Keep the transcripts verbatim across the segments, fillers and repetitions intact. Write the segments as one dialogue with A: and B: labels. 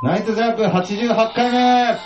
A: ナイトジャークはちじゅうはちかいめ。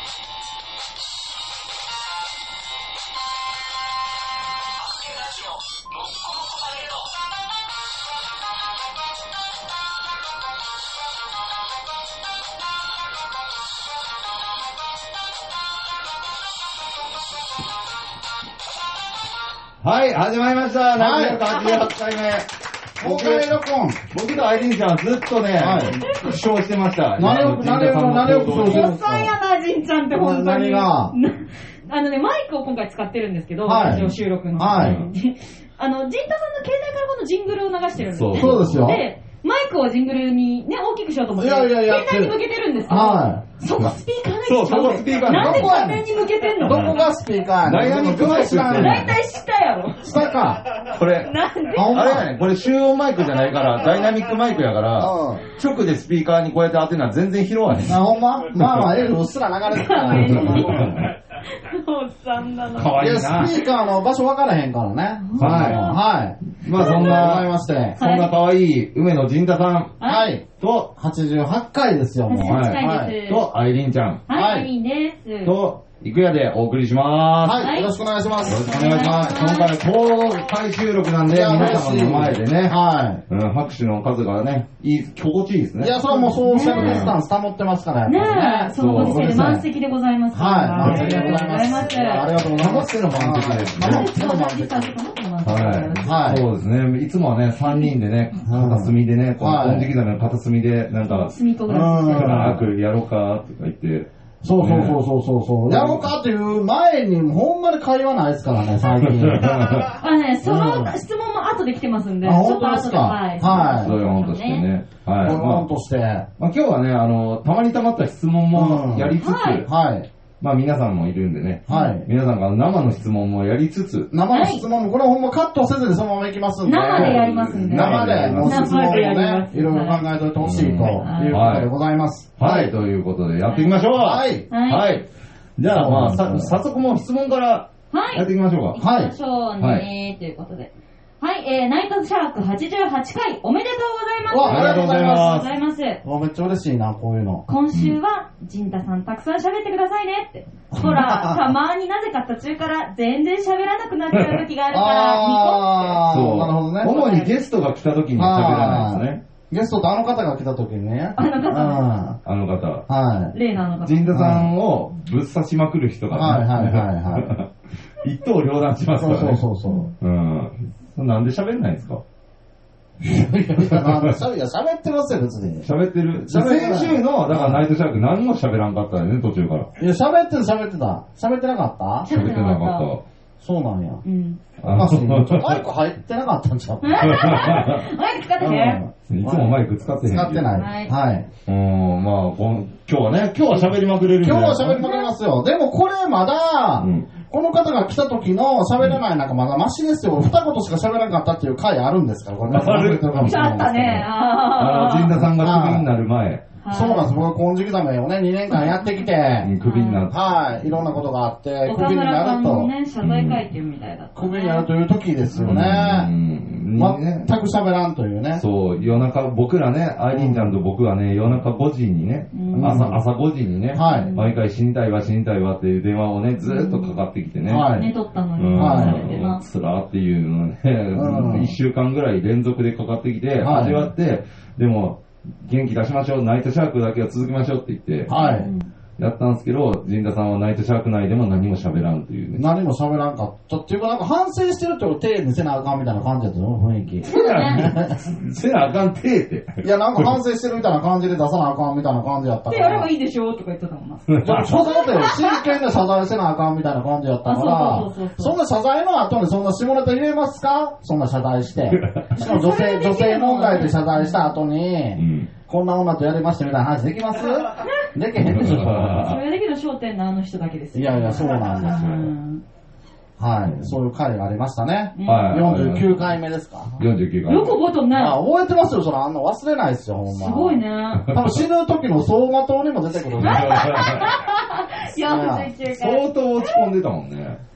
A: はい、始まりました。ナイトジャークはちじゅうはちかいめ。
B: 公開録音。
A: 僕とアイリンちゃんはずっとね、負傷してました。
B: 何を、何を、何を負傷してるんですか？
C: おっさんやな、ジンちゃんって本当に。
B: 何が
C: あのね、マイクを今回使ってるんですけど、
B: はい
C: ラジオ収録の。
B: はい。
C: あの、ジンタさんの携帯からこのジングルを流してるんです
A: そう
B: そうですよ。
C: で、マイクをジングルにね、大きくしようと思って、
B: いやいやいや
C: 携帯に向けてるんですけど、
B: は
C: そこスピーカーない
A: そう、そこスピーカー
C: なんで
B: どこや
C: 画面に向けてんの？
B: どこがスピーカーやねん。
A: ダイナミックマイクって言って
C: だいたい下やろ。
B: 下か。
A: これ、
C: なんで？
B: あ、
A: あれやね、これ集音マイクじゃないから、ダイナミックマイクやから、
B: うん。
A: 直でスピーカーにこうやって当てるのは全然拾わへん。
B: あ、ほんままあまあ、ええ、うっすら流れてたから。
C: おっさんだな。
A: かわいい
B: いや、
A: な。
B: スピーカーの場所分からへんからね。
A: はい
B: はい。
A: まあそん
B: ござい
A: な、
B: まして。
A: そんなかわいい梅野陣太さん
B: はい。
A: と、
B: はちじゅうはちかいですよ、もう。
C: はちじゅうはちかい
B: はい。
C: です。
A: と、アイリンちゃん
C: はい、いいです。
A: と、いくやでお送りしまーす。
B: はい。よろしくお願いします。
A: よろしくお願いします。今回は公開収録なんで、皆様の前でね、
B: は
A: うん、拍手の数がね、いい、心地いいです
B: い。
A: ね。
B: いや、それはもうソーシャルディスタンス保ってますから、やっぱり
C: ねえ、そのご時世で満席でございます。
B: はい。満席で
C: あり
B: ございます。ありがとうございます。
A: 保っての満席ですね
B: 保っての満席。
A: はい。
B: はい
A: そうですね。いつもはね、さんにんでね、片隅でね、この
B: はい
A: 金色だの片隅で、なんか、
C: 隅っこぐらいして
A: 長くやろうか、とか言って。
B: そうそうそうそうそうそう。やろうかっていう前に、ほんまに会話ないですからね、最近。
C: あね、その質問も後で来てますんで、
B: あ
C: ちょっ
B: 本当ですか
C: と後で、はい。
B: はい
A: そういうもんとしてね。はい。
B: こ
A: まあ
B: のとして。
A: まあ、今日はね、あの、たまにたまった質問もやりつつ、
C: はい
B: はい。
A: まあ皆さんもいるんでね、
B: はい。
A: 皆さんが生の質問もやりつつ、
B: 生の質問も、これはほんまカットせずにそのままいきますんで。
C: 生でやりますんで。
B: 生で、もう質問を
C: 生でやり
B: ね
C: ま、す
B: いろいろ考えておいてほしいということでございます。
A: はい、ということでやっていきましょう。
B: はい。
C: はい。
A: はい。じゃあ、まあ、さ早速もう質問から
C: はい。
A: やっていきましょうか。
C: 行きましょうね、ということで。はい、えー、ナイトシャークはちじゅうはちかいおめでとうございます。
B: わありがとうございます
C: ありがとうございます。
B: もうめっちゃ嬉しいな、こういうの。
C: 今週は、ジンタさんたくさん喋ってくださいねって。ほら、たまになぜか途中から全然喋らなくなっちゃう時があるから、
B: あー、
A: そう。
B: なるほどね。
A: 主にゲストが来た時には喋らないですね。
B: ゲストとあの方が来た時にね。
C: あの方
B: うん
A: あの方。
B: は
C: ニコ。レーナーの方。
A: 陣田さんをぶっ刺しまくる人
B: い。
A: が
B: はいはいはい
A: ね。
B: は
A: 一刀両断しま
B: い。
A: すからね。
B: そうそうそうそう。
A: うん。なんで喋んないんですか？
B: いやいや、喋ってますよ、別に。
A: 喋ってる。
B: 喋ってない
A: 先週の、だからナイトシャーク何も喋らんかったよね、途中から。
B: いや、喋ってる喋ってた。喋ってなかった
C: 喋
A: 喋ってなかっ
B: そうなんや。
C: うん。
A: た。
B: おかしいな。ちょ
A: あ
B: マイク入ってなかったんちゃう
C: マイク使ってね。
A: のいつもマイク使ってへんけど。
B: 使ってない。
C: はい
B: はい。
A: うん、まあ、こん今日はね、今日は喋りまくれるんじゃない
B: 今日は喋りまくりますよ。でもこれまだ、
A: うん
B: この方が来た時の喋らないなんかまだマシですよ。二言しか喋らなかったっていう回あるんですから、これ。
A: ある
B: かもしれないですけど
C: あったね。
A: あの、陣田さんがクビになる前、
B: そうなんです。僕、金色ダメをね、にねんかんやってきて、
A: うんクビになって。
B: はい、いろんなことがあって、ク
C: 岡
B: ビに
C: 村さ
B: なると、
C: んのね、謝罪会見みたいだった。
B: クビになるという時ですよ
A: う
B: ね。
A: んね
B: 全く喋らんというね。
A: そう、夜中、僕らね、アイリンちゃんと僕はね、夜中ごじにね、
C: うん
A: 朝、朝ごじにね、
B: はい
A: 毎回死にたいわ、死にたいわっていう電話をね、ずーっとかかってきてね、
B: はい
C: 寝とったのに、
A: うん、
B: はい
C: されてな。
A: つらーっていうのをね、
B: うん
A: 一週間ぐらい連続でかかってきて、
B: はい
A: 味わって、でも、元気出しましょう、ナイトシャークだけは続きましょうって言って、
B: はい。
A: やったんですけど、陣田さんはナイトシャーク内でも何も喋らんというね。
B: 何も喋らんかったっていうか、なんか反省してるって手にせなあかんみたいな感じだったよ、雰囲気。
A: せなあかんてーって。
B: いや、なんか反省してるみたいな感じで出さなあかんみたいな感じやったか
C: で、やれ
B: ら。
C: ばいいでしょとか言ってたもんな。
B: じゃあ謝罪で真剣で謝罪せなあかんみたいな感じやったか
C: あそう
B: ら
C: そうそう、そう
B: そんな謝罪の後にそんな下ネタ入れますか？そんな謝罪して。しかも女性、女性問題で謝罪した後
A: う
B: に、
A: ん。
B: こんな女とやりましたみたいな話できます？できへんでしょ。
C: それだけの焦点のあの人だけですよ。
B: いやいや、そうなんですよ。
C: うん
B: はい。そういう回がありましたね。
A: はい
B: よんじゅうきゅうかいめですか？
A: よんじゅうきゅうかい。
C: よく覚えとんね。
B: あ、覚えてますよ、それ。あんな忘れないですよ、ほんま。
C: すごいね。
B: 多分死ぬ時の走馬灯にも出てくるんで。
C: よんじゅうきゅうかい。
A: 相当落ち込んでたもんね。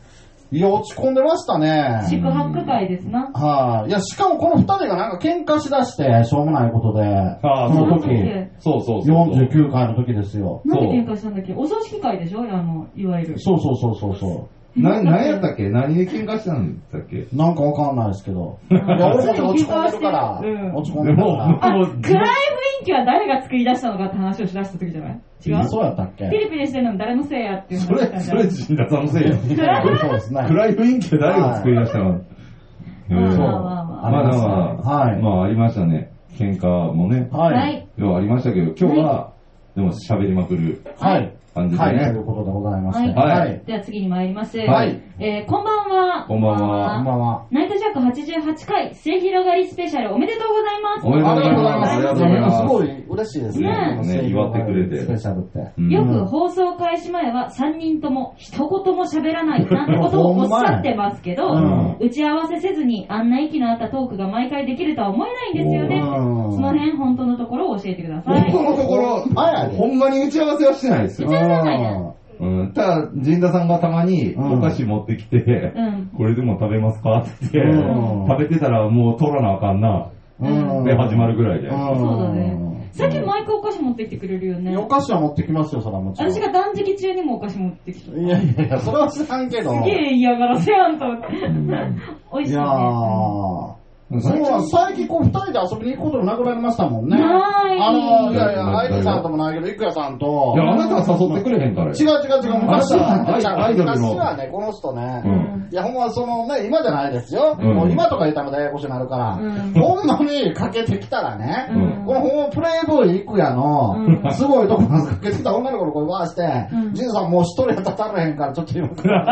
B: いや、落ち込んでましたね。
C: 宿泊会ですな。
B: はい、いや、しかもこの二人がなんか喧嘩しだして、しょうもないことで。
A: ああ、
B: その時。
A: そうそうそう。
B: よんじゅうきゅうかいの時ですよ。
C: なんで喧嘩したんだっけ？お葬式会でしょ？あの、いわゆる。
B: そうそうそうそうそう。
A: な、何やったっけ？何で喧嘩したんだっけ？
B: なんかわかんないですけど。いや、俺も落ち込んでるから。うん、落ち込んでるから。
C: あ、暗い雰囲気は誰が作り出したのかって話をしだした時じゃない？違う？
B: そうやったっけ？
C: ピリピリしてるのも誰のせいやっていう
A: それ、それ、陣田さんのせいや。
B: そうですね。
A: 暗い雰囲気は誰が作り出したの？
C: まあまあまあ。
A: まあまあ、はい。まあありましたね。喧嘩もね。
C: はい。
A: 要はありましたけど、今日は、でも喋りまくる。
B: はい。
A: 感じでね。
B: はい、ということでございまして。
C: はい。では次に参ります。はい。えー、こんばんは。
A: こんばんは。
B: こんばんは。
C: ナイトジャックはちじゅうはちかい、末広がりスペシャルおめでとうございます。
A: おめでとうございます。ありがとうございます。
B: すごい嬉しいですね。
A: ね、祝ってくれて。
B: スペシャルって。
C: よく放送開始前はさんにんとも一言も喋らないなんてことをおっしゃってますけど、打ち合わせせずにあんな息の合ったトークが毎回できるとは思えないんですよね。その辺本当のところを教えてください。
A: 本当のところ、ほんまに打ち合わせはしてないですよ。
C: 打ち合わせはないね。
A: うん、ただ、陣田さんがたまにお菓子持ってきて、うん、これでも食べますかって言って、うん、食べてたらもう取らなあかんな、うん、で始まるぐらいで。うん、
C: そうだね。最近毎回お菓子持ってきてくれるよね。
B: お菓子は持ってきますよ、それはもちろん。
C: 私が断食中にもお菓子持ってきた。
B: いやいやいや、それは知らんけど。
C: すげえ嫌がらせやんと思って。美味しいね。
B: いやー。そう最近こう二人で遊びに行くこともなくなりましたもんね。
C: ない。
B: あの、いやいや、アイリさんともないけど、イクヤさんと。
A: いや、あなたは誘ってくれへんから。
B: 違う違う違う、昔は、
A: アイドルの。
B: 昔はね、この人ね、いや、ほんまそのね、今じゃないですよ。もう今とか言ったらややこしになるから、ほんまにかけてきたらね、このほんまプレイボーイイクヤの、すごいところかけてきた女の子の声回して、ジンさんもう一人やったら足らへんから、ちょっと今、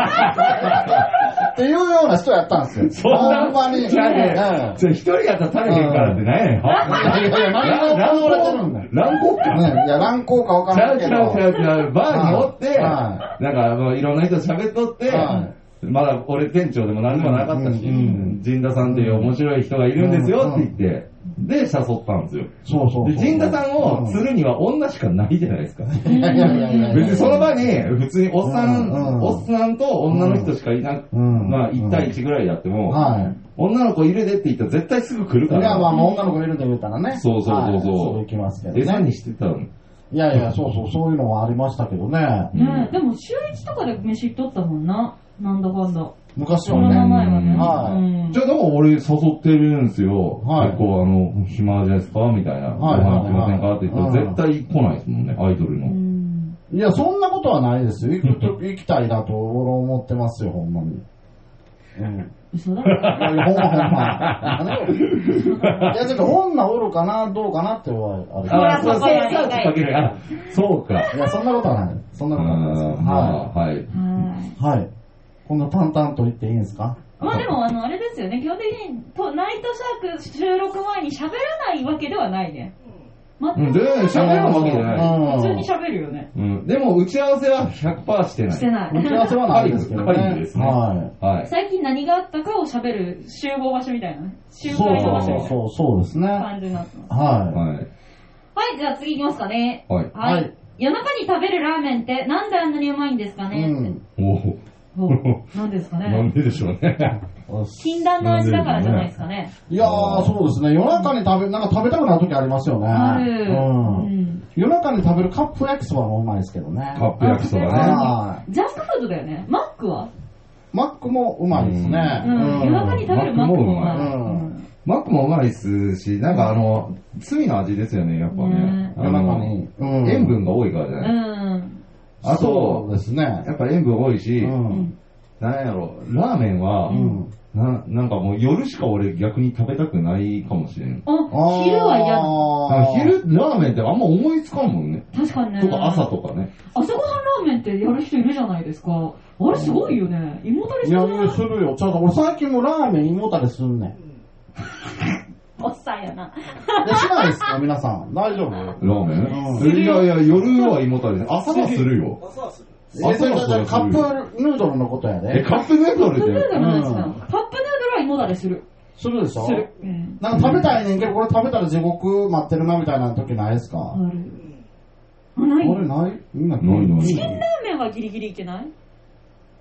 B: っていうような人やったんですよ。ほんまに。
A: それ一人やったら足りへんからって何やねん。いやいや、
B: 何を言われてるんだよ。
A: 乱行か。
B: いや、乱行か分からんけど。
A: 違う違う違う違う。バーにおって、なんかもういろんな人喋っとって、まだ俺店長でも何でもなかったし、陣田さんっていう面白い人がいるんですよって言って、で、誘ったんですよ。
B: そうそう。
A: で、陣田さんを釣るには女しかないじゃないですか。
B: いやいやいやいや。
A: 別にその場に、普通におっさん、おっさんと女の人しかいなく、まあいち対いちぐらいやっても、女の子いるでって言ったら絶対すぐ来るから。
B: いや、まあ女の子いるで言ったらね。
A: そうそうそうそう。
B: そう行きますけど。
A: 餌にしてたの。
B: いやいや、そうそう、そういうのはありましたけどね。
C: ねでも週一とかで飯取ったもんな。なんだかんだ。
B: 昔はね。
C: コロナ前はね。
B: はい。
A: じゃあでも俺誘ってるんですよ。はい。結構あの、暇ですかみたいな。はい。ご飯来ませんかって言ったら絶対来ないですもんね、アイドルの。
B: いや、そんなことはないですよ。行くと、行きたいなと俺思ってますよ、ほんまに。うん。
C: 嘘だ。
B: いや、ほんまほんま。いや、ちょっと女おるかな、どうかなってはある。
A: ああ、そうそうそう。かける。あ、そうか。
B: いや、そんなことはない。そんなことはないです。
A: はい。
B: はい。こんな淡々と言っていいんですか？
C: まあでも、あの、あれですよね。基本的にと、ナイトシャーク収録前に喋らないわけではないね。
A: 全然喋らないわけじゃない。
C: 普通に喋るよね。
A: うん。でも、打ち合わせは ひゃくパーセント してない。
C: してない。
B: 打ち合わせはないですけどね。
A: はいですね。はい。
C: 最近何があったかを喋る集合場所みたいなね。集会の場所みたいな。
B: そうそうそうですね。
C: 感じになってます。
B: はい。
A: はい。
C: はい、じゃあ次行きますかね。
A: はい。
C: はい。夜中に食べるラーメンってなんであんなにうまいんですかねって。
A: おお。
C: なんですかね。
A: なんででしょうね。
C: 禁断の味だからじゃないですかね。
B: いやー、そうですね。夜中に食べ、なんか食べたくなる時ありますよね。
C: ある。
B: うん。夜中に食べるカップ焼きそばもうまいですけどね。
A: カップ焼きそばね。
C: ジャンクフードだよね。マックは
B: マックもうまいですね。
C: うん。夜中に食べるマックもうまい。
A: マックもうまいですし、なんかあの、罪の味ですよね、やっぱね。
B: 夜中に。
A: 塩分が多いからじゃない。
C: うん。
B: あとですね。
A: やっぱ塩分多いし、なんやろ、ラーメンは、な, なんかもう夜しか俺逆に食べたくないかもしれん。
C: あ、昼は嫌
A: だ。昼、ラーメンってあんま思いつかんもんね。
C: 確かにね。
A: とか朝とかね。
C: 朝ごはんラーメンってやる人いるじゃないですか。あれすごいよね。胃もたれする。
B: いや、するよ。ちょっと俺最近もラーメン胃もたれすんねん。
C: おっさんやな。
B: いや、しないですか皆さん。大丈夫？
A: ラーメン？いやいや、夜は胃もたれで。朝はするよ。
B: 朝はする。え、それじゃカップヌードルのことやで。
A: え、カップヌードルで？
C: カップヌードルのやつだ。カップヌードルは胃もたれする。
B: するでしょ？
C: する。
B: なんか食べたいねんけど、これ食べたら地獄待ってるなみたいな時ないですか？
C: ある。あ、ない。
B: あれない？みんな
A: ないない。
C: チキンラーメンはギリギリいけない？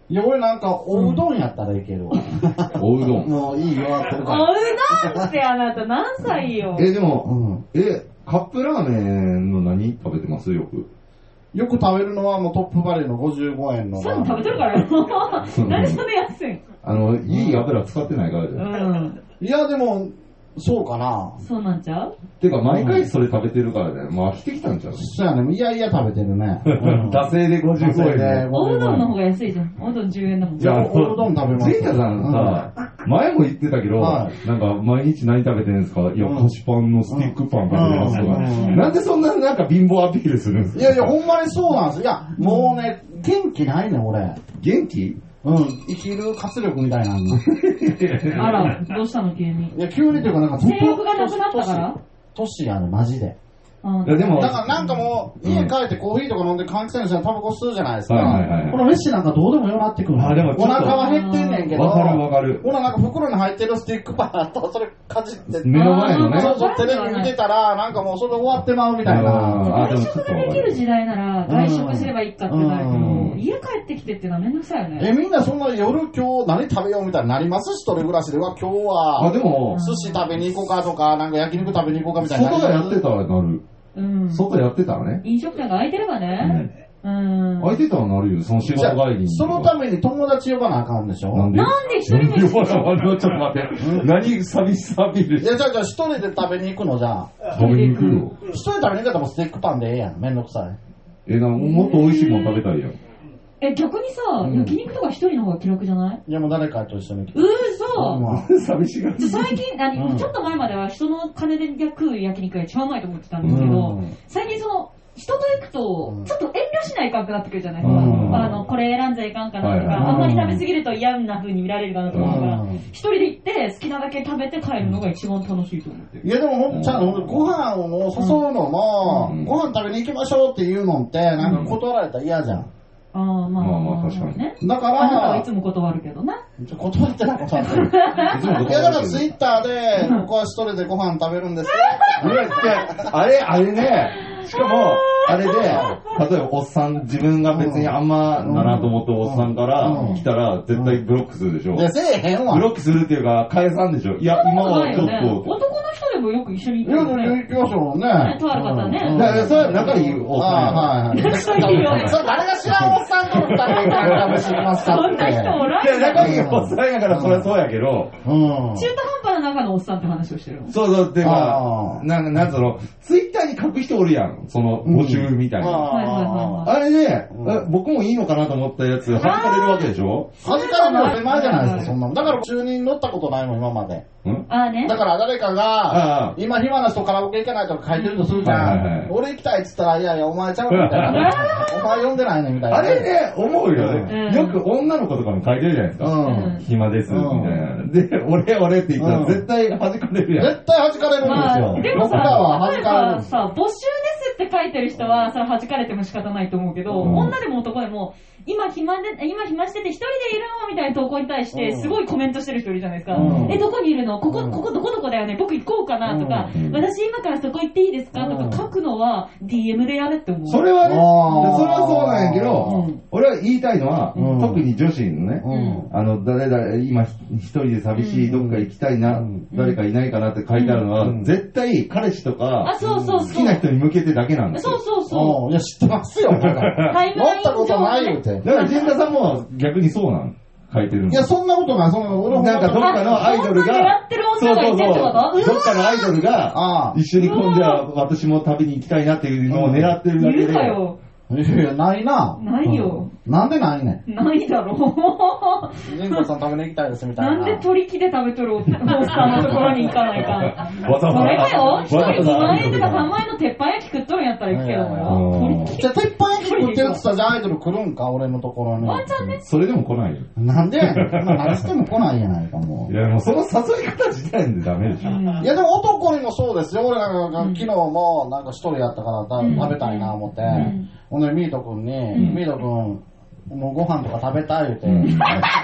B: いや、俺なんか、おうどんやったらいけるわ。
A: おうどん。
B: もういいよ、やってるから。
C: おうどんってあなた何歳よ。
A: え、でも、うん、え、カップラーメンの何食べてますよく。
B: よく食べるのはもうトップバレーのごじゅうごえんの。
C: そういうの食べてるからよ。何でそれ安い
A: あの、いい油使ってないからじゃん。
C: うん。
B: いや、でも、そうかな。
C: そうなんちゃう
A: てか、毎回それ食べてるからね。もう飽きてきたんちゃう
B: そうやね。いやいや食べてるね。
A: 惰性でごじゅうごえんで。
C: おうどんの方が安いじゃん。おうどんじゅうえんだもん。
A: じゃあ、
B: おうどん食べます。
A: ジンタさんさ、前も言ってたけど、なんか、毎日何食べてるんですか？いや、菓子パンのスティックパン食べてますとか。なんでそんななんか貧乏アピールするんですか？
B: いやいや、ほんまにそうなんですよ。いや、もうね、元気ないね、俺。
A: 元気？
B: うん、生きる活力みたいなの。
C: あら、どうしたの急に。
B: いや、急にというかなんか、
C: 性欲がなくなったから
B: 年やね、マジで。
A: いやでも
B: だからなんかもう、家帰ってコーヒーとか飲んで換気扇の下にタバコ吸うじゃないですか。
A: はいはいはい、
B: この飯なんかどうでもよくなってくる。
A: あ、でも
B: お腹は減ってんねんけど。
A: わかるわかる。
B: ほらなんか袋に入ってるスティックパンとそれかじって。
A: 目の前のね。
B: そうそう、テレビ見てたら、なんかもうそれで終わってまうみたいな。
C: 外食ができる時代なら外食すればいいかってなるけど、家帰ってきてっていうのはめんどくさいよね。
B: え、みんなそんな夜今日何食べようみたいになります？一人暮らしでは今日は。
A: あ、でも、
B: 寿司食べに行こうかとか、なんか焼肉食べに行こうかみたいな。
A: 外がやってたらなる。
C: うん、
A: 外やってたらね。
C: 飲食店が空いてればね。うん。
A: うん、空いてたらなるよ、その仕事帰りに。
B: そのために友達呼ばなあかんでしょ？
A: なんで？
C: なんで一人で
A: 呼ばなあかんの？ちょっと待って。何寂しさアピールして。
B: いや、じゃあじゃあ一人で食べに行くのじゃあ。
A: 食べに行くよ。
B: 一人で食べに行くったらもうスティックパンでええやん。めんどくさい。
A: え、な、もっと美味しいもん食べたいやん。
C: え、逆にさ、うん、焼肉とか一人の方が気楽じゃない？
B: いや、もう誰かと一緒に。
C: うーそ
A: 寂しがり。
C: 最近、何、うん、ちょっと前までは人の金で食う焼肉が一番うまいと思ってたんですけど、うん、最近その、人と行くと、ちょっと遠慮しないかんくなってくるじゃないですか。うん、あの、これ選んじゃいかんかなとか、はいはい、あんまり食べ過ぎると嫌な風に見られるかなと思うから、うん、一人で行って好きなだけ食べて帰るのが一番楽しいと思ってる。
B: いやでもほんちゃんとご飯を誘うのも、うん、ご飯食べに行きましょうっていうのって、なんか断られたら嫌じゃん。
C: ああ、まあ、
A: まあまあ確かに
C: ね。
B: だから、
C: あなたはいつも断るけどね。
B: 断ってない断ってる。いやだからツイッターで、僕は一人でご飯食べるんですよ。
A: いや、あれ、あれね、しかも、あれで、例えばおっさん、自分が別にあんまだなと思っておっさんから来たら、絶対ブロックするでしょ。
B: いや、せえへんわ。
A: ブロックするっていうか、返さんでしょ。いや、今はちょっと。
C: 男の人でもよく一緒に行
B: くよね。いや、行きましょうね。
C: とある方ね。
A: いや、それは仲いいおっさん。
B: はいはい。仲いいよ。それ誰が知らんおっさんと二人で話しますかって。
C: そんな人おらん
A: よ。いや、仲いいおっさんやからそれはそうやけど。
C: 中途半端な中のおっさんって話をしてるの。
A: そうそう、っていうか、なんなんその、ツイッターに書く人おるやん。その、募集みたいな。あれで、僕もいいのかなと思ったやつ、弾かれるわけでしょ？
B: 弾かれるのは手前じゃないですか、そんなの。だから中に乗ったことないもん、今まで。
C: あね。
B: だから誰かが、今暇な人カラオケ行けないとか書いてるとするじゃん。俺行きたいっつったら、いやいや、お前ちゃうみたいな。お前呼んでないねみたいな。
A: あれね、思うよね。よく女の子とかも書いてるじゃないですか。暇です、みたいな。で、俺、俺って言ったら絶対弾かれるやん。
B: 絶対弾かれるんですよ。
C: でもさ、例えばさ、募集ですって書いてる人は、それ弾かれても仕方ないと思うけど、女でも男でも、今暇で、今暇してて一人でいるのみたいな投稿に対して、すごいコメントしてる人いるじゃないですか。うん、え、どこにいるのここ、ここどこどこだよね僕行こうかなとか、うん、私今からそこ行っていいですかとか書くのは ディーエム でやれって思う。
A: それはね、それはそうなんやけど、うん、俺は言いたいのは、うん、特に女子のね、うん、あの、誰々、今一人で寂しい、どっか行きたいな、うん、誰かいないかなって書いてあるのは、うん、絶対彼氏とか、
C: あ、そうそうそう、
A: 好きな人に向けてだけなんですよ。
C: そうそうそう。
B: いや、知ってますよ、だから。乗ったことないよって。
A: だから、ジェンダさんも逆にそうなの書いてるの。
B: いや、そんなことない。そんなこと
A: なんかどっかのアイドルが、
C: そうそうそう。どっ
A: かのアイドルが、一緒に今度は私も旅に行きたいなっていうのを狙ってるだけで。
C: いるかよ。
B: いやいや、ないな。
C: ないよ。
B: なんでないね
C: ん。ないだろう。
B: ジンコさん食べに行きたいですみたいな。
C: なんで取り木で食べとるおっさんのところに行かないか。それかよ。一人ごまんえんとかさんまんえんの鉄板焼き食っとるんやったら行くけどもよ。
B: じゃあ鉄板焼き食ってるってさ、じゃあアイドル来るんか俺のところに。
C: ワンちゃんね。
A: それでも来ないよ。
B: なんで何しても来ないやないかもう。
A: いやもうその誘い方自体でダメでしょ。
B: いやでも男にもそうですよ。俺なんか昨日もなんか一人やったから食べたいな思って。ほんでミート君に、ミート君、もうご飯とか食べたい言うて、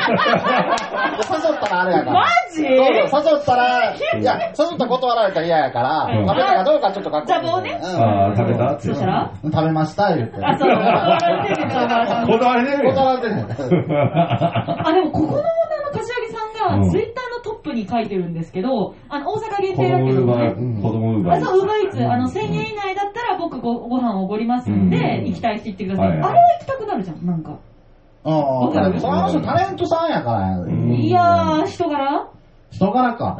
B: ったらあれやから。
C: マジ？
B: そうそう誘ったら、いや、誘ったら断られたら嫌やから、食べたかどうかちょっと確認。
C: じゃあもうね。
A: ああ、食べたって。
C: そしたら
B: 食べました、言って。
C: あ、そう、断られてる
A: 断られてる
B: 断られてる
C: あ、でもここの女の柏木さんが、ツイッターのトップに書いてるんですけど、あの、大阪限定だけどね。
A: 子供ウーバー。
C: あ、そう、ウーバーイーツ。あの、せんえん以内だったら僕ごご飯をおごりますんで、行きたいって言ってください。あれは行きたくなるじゃん、なんか。
B: ああ、だからその人タレントさんやからや。
C: いやー、人柄
B: 人柄か。
C: うん、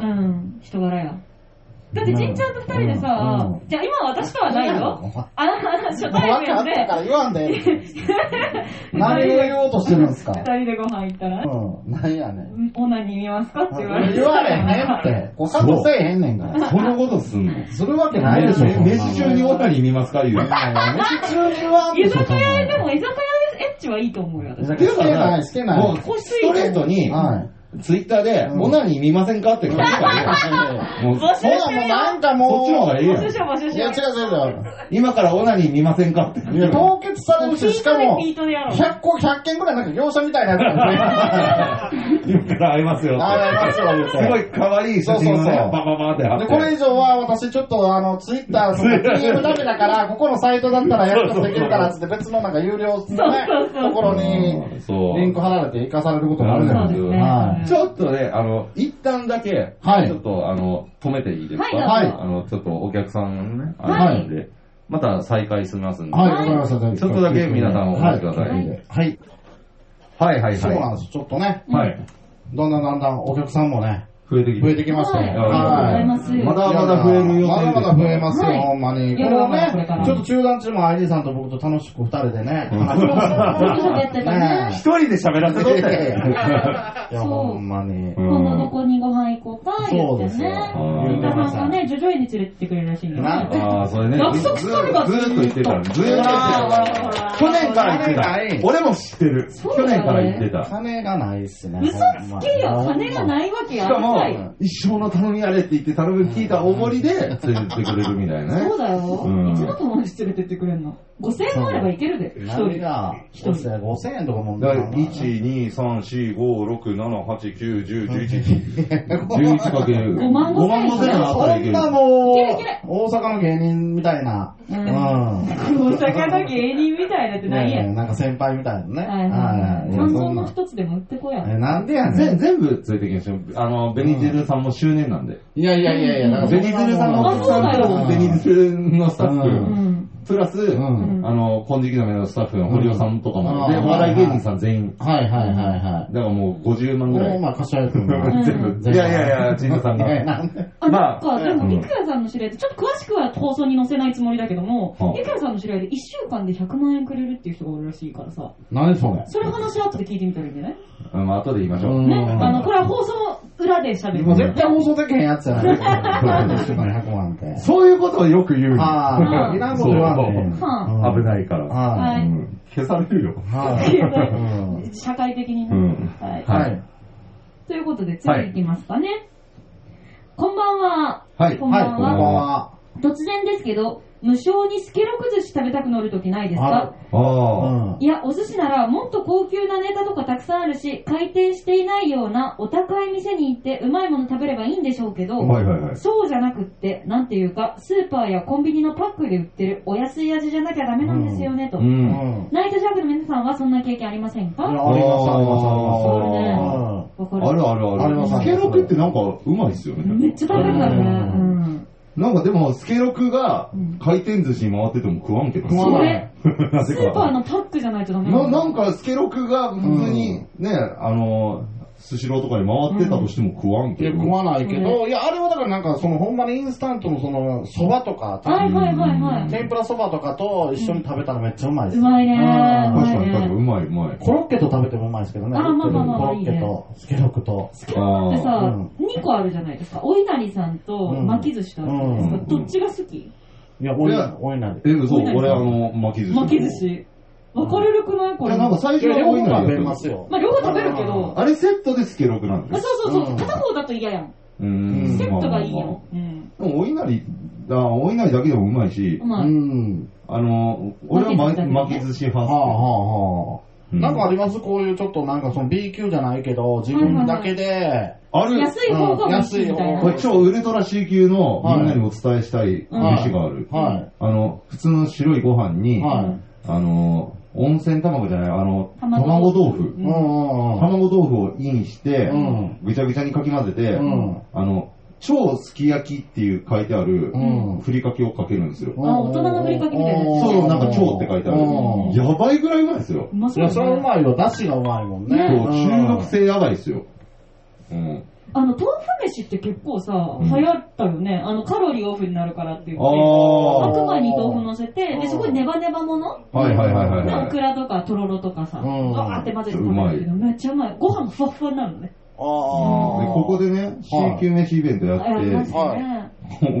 C: 人柄や。だって、じんちゃんと二人でさ、じゃあ今私とはないよ。あの、初対面で。
B: だから言わんで。何を言おうとしてるんですか？
C: 二人でご飯行ったら。
B: うん、何やねん。
C: オナニー見ますかって言われて。
B: 言われへんって。ごカットせえへんねんから。
A: そんなことすんの？
B: するわけないでしょ。
A: 飯中にオナニー見ますか言う。
B: 飯中に言わんで
C: 居酒屋でも居酒屋でエッチはいいと思うよ、私。
B: 好きない、好きない。
A: ストレートに、ツイッターで、オナニー見ませんかって書いてた
C: よ。もう、募集して
B: もうなんかもう、
A: そっちの方がいいやん。
C: 募集しよう、募集しよう。
B: いや、違う違う違う。
A: 今からオナニー見ませんかって。
B: いや、凍結されるし、しかも、
C: ひ
B: ゃっこ、ひゃっけんぐらいなんか業者みたいなやつが
A: 今から会いますよ。
B: 会いますよ、言うて。
A: すごい可愛い写真をね、バババって貼って。
B: これ以上は私ちょっとあの、ツイッターとか ディーエム ダメだから、ここのサイトだったらやることできるからつって別のなんか有料のね、ところに、リンク貼られて活かされることがあるじゃないですか。
A: ちょっとね、あの、一旦だけ、はい、ちょっと、あの、止めていいですか？
C: はい。
A: あの、ちょっとお客さんのね、あるので、また再開しますんで。
B: はい、わかりました。
A: ちょっとだけ皆さんお待ちください。はい。
B: はいはいはい。そうなんです。ちょっとね。はい。だんだんだんだんお客さんもね、
A: 増えてき
B: 増えてきましたね。はい。
A: まだまだ増えるよ。
B: まだまだ増えますよ、ほんまに。これをね、ちょっと中断中もアイディさんと僕と楽しく二人でね。
A: 一人で喋らせとって。
B: いや、ほんまに。
C: 今度どこにご飯行こうか、言ってね。
B: 言
C: 田さんがね、ジョジョ園に連れてってくれるらしいんだよね。
A: ああ、それね。
C: 約束したのが
A: ずーっと言ってた。ずーっと言ってた。去年から言ってた。俺も知ってる。去年から言ってた。
B: 金がないっすね。
C: 嘘つけよ、金がないわけや。
A: しかも、一生の頼みやれって言って頼み聞いたおごりで連れてってくれるみたいなね。
C: そうだよ。いつの友達連れてってくれんの？ごせんえんもあればいけるで。一人が。
B: 一人。ごせんえんとかもん
A: だ。いち、に、さん、よん、ご、ろく、なな、はち、きゅう、じゅう、じゅういち、じゅういちかける
C: ごまんごせんえん。
B: そんなもう、大阪の芸人みたいな。
C: うん。大阪の芸人みたいなって何や。
B: なんか先輩みたいなね。
C: はいはい。肝臓の一つでも売ってこや。
B: なんでやね
A: ん。全部連れてきましょう。あの、ベニジルさんも周年なんで。
B: いやいやいやいや、
A: ベニジルさんのお客さんとベニジルのスタッフ。プラス、あの、金色の目のスタッフの堀尾さんとかも、で、お笑い芸人さん全員。
B: はいはいはいはい。
A: だからもうごじゅうまんぐらい。
B: まあ、柏君が。
A: 全部。いやいやいや、陳さんが。
C: あ、なんか、でも、いくやさんの知り合いで、ちょっと詳しくは放送に載せないつもりだけども、いくやさんの知り合いでいっしゅうかんでひゃくまんえんくれるっていう人がおるらしいからさ。
B: 何それ？
C: それ話後で聞いてみたらいいんじゃない？
A: まあ、後で言いましょう。
C: ね。あの、これは放送裏で喋る。
B: もう絶対放送できへんやつやないですか。いっしゅうかんひゃくまんって。
A: そういうことをよく言う。
B: ああ、いらんこと言わんね。
A: 危ないから。
C: はい。
A: 消されるよ。
C: はい。社会的にね。
A: はい。
C: はい。ということで、次行きますかね。こんばんは。
A: はい。
C: こんばんは。突然ですけど、無償にスケロク寿司食べたくなるときないですか？あいや、お寿司ならもっと高級なネタとかたくさんあるし、開店していないようなお高い店に行ってうまいもの食べればいいんでしょうけど、
A: はいはいはい、
C: そうじゃなくって、なんていうか、スーパーやコンビニのパックで売ってるお安い味じゃなきゃダメなんですよね、と。うんうん、ナイトジャックの皆さんはそんな経験ありませんか？あります、あります、あります。
A: あるあるある。スケロクってなんかうまいっすよね。
C: めっちゃ食べるからね。うん
A: なんかでも、スケロクが回転寿司に回ってても食わんけど。
C: 食わない。スーパーのパックじゃないとダメな
A: の？なんかスケロクが普通にね、あの、スシローとかに回ってたとしても食わんけど。
B: いや、食わないけど、いや、あれはだからなんかそのほんまにインスタントのその、蕎麦とか、
C: はいはいはいはい。
B: 天ぷら蕎麦とかと一緒に食べたらめっちゃうまいです。
C: うまいねー。
A: 確かに確かにうまいうまい。
B: コロッケと食べてもうまいですけどね。
C: あ、まあまあまあ。
B: コロッケと、スケロクと。
C: スケロクってさ、にこあるじゃないですか。お稲荷さんと巻き寿司とあるじゃないですか。どっちが好き？
B: いや、お稲荷。
A: え、嘘、俺あの、巻き寿司。
C: 巻き寿司。分かれるくないこれ。
A: いや、なんか最初は
B: 両方食べますよ。
C: まあ両方食べるけど。
A: あれセットでスケロクなんです
C: そうそうそう。片方だと嫌やん。うん。セットがいいやん。うん。
A: でもお稲荷、お稲荷だけでもうまいし。
C: うまい。
A: あの、俺は巻き寿司派。はあはあはあ。
B: なんかありますこういうちょっとなんかその B 級じゃないけど、自分だけで。
D: ある。
C: 安い方が安いみたいな。
D: これ超ウルトラ C 級のみんなにお伝えしたい飯がある。
B: はい。
D: あの、普通の白いご飯に、はい。あの、温泉卵じゃない、あの、卵豆腐。卵豆腐をインして、ぐちゃぐちゃにかき混ぜて、あの、超すき焼きっていう書いてある、ふりかけをかけるんですよ。
C: あ、大人のふりかけみたいな。
D: そう、なんか超って書いてある。やばいぐらいうまいですよ。
B: いや、それはうまいよ。だしがうまいもんね。
D: そう、中毒性やばいですよ。うん。
C: あの、豆腐飯って結構さ、流行ったよね。あの、カロリーオフになるからって言って、白米に豆腐乗せて、で、すごいネバネバもの。
D: はいはいはいはい。
C: オクラとかとろろとかさ、ガーって混ぜて食べるけど、めっちゃうまい。ご飯もふわふわになるのね。
D: ああ、でここでね、C 級飯イベントやって、
C: はい、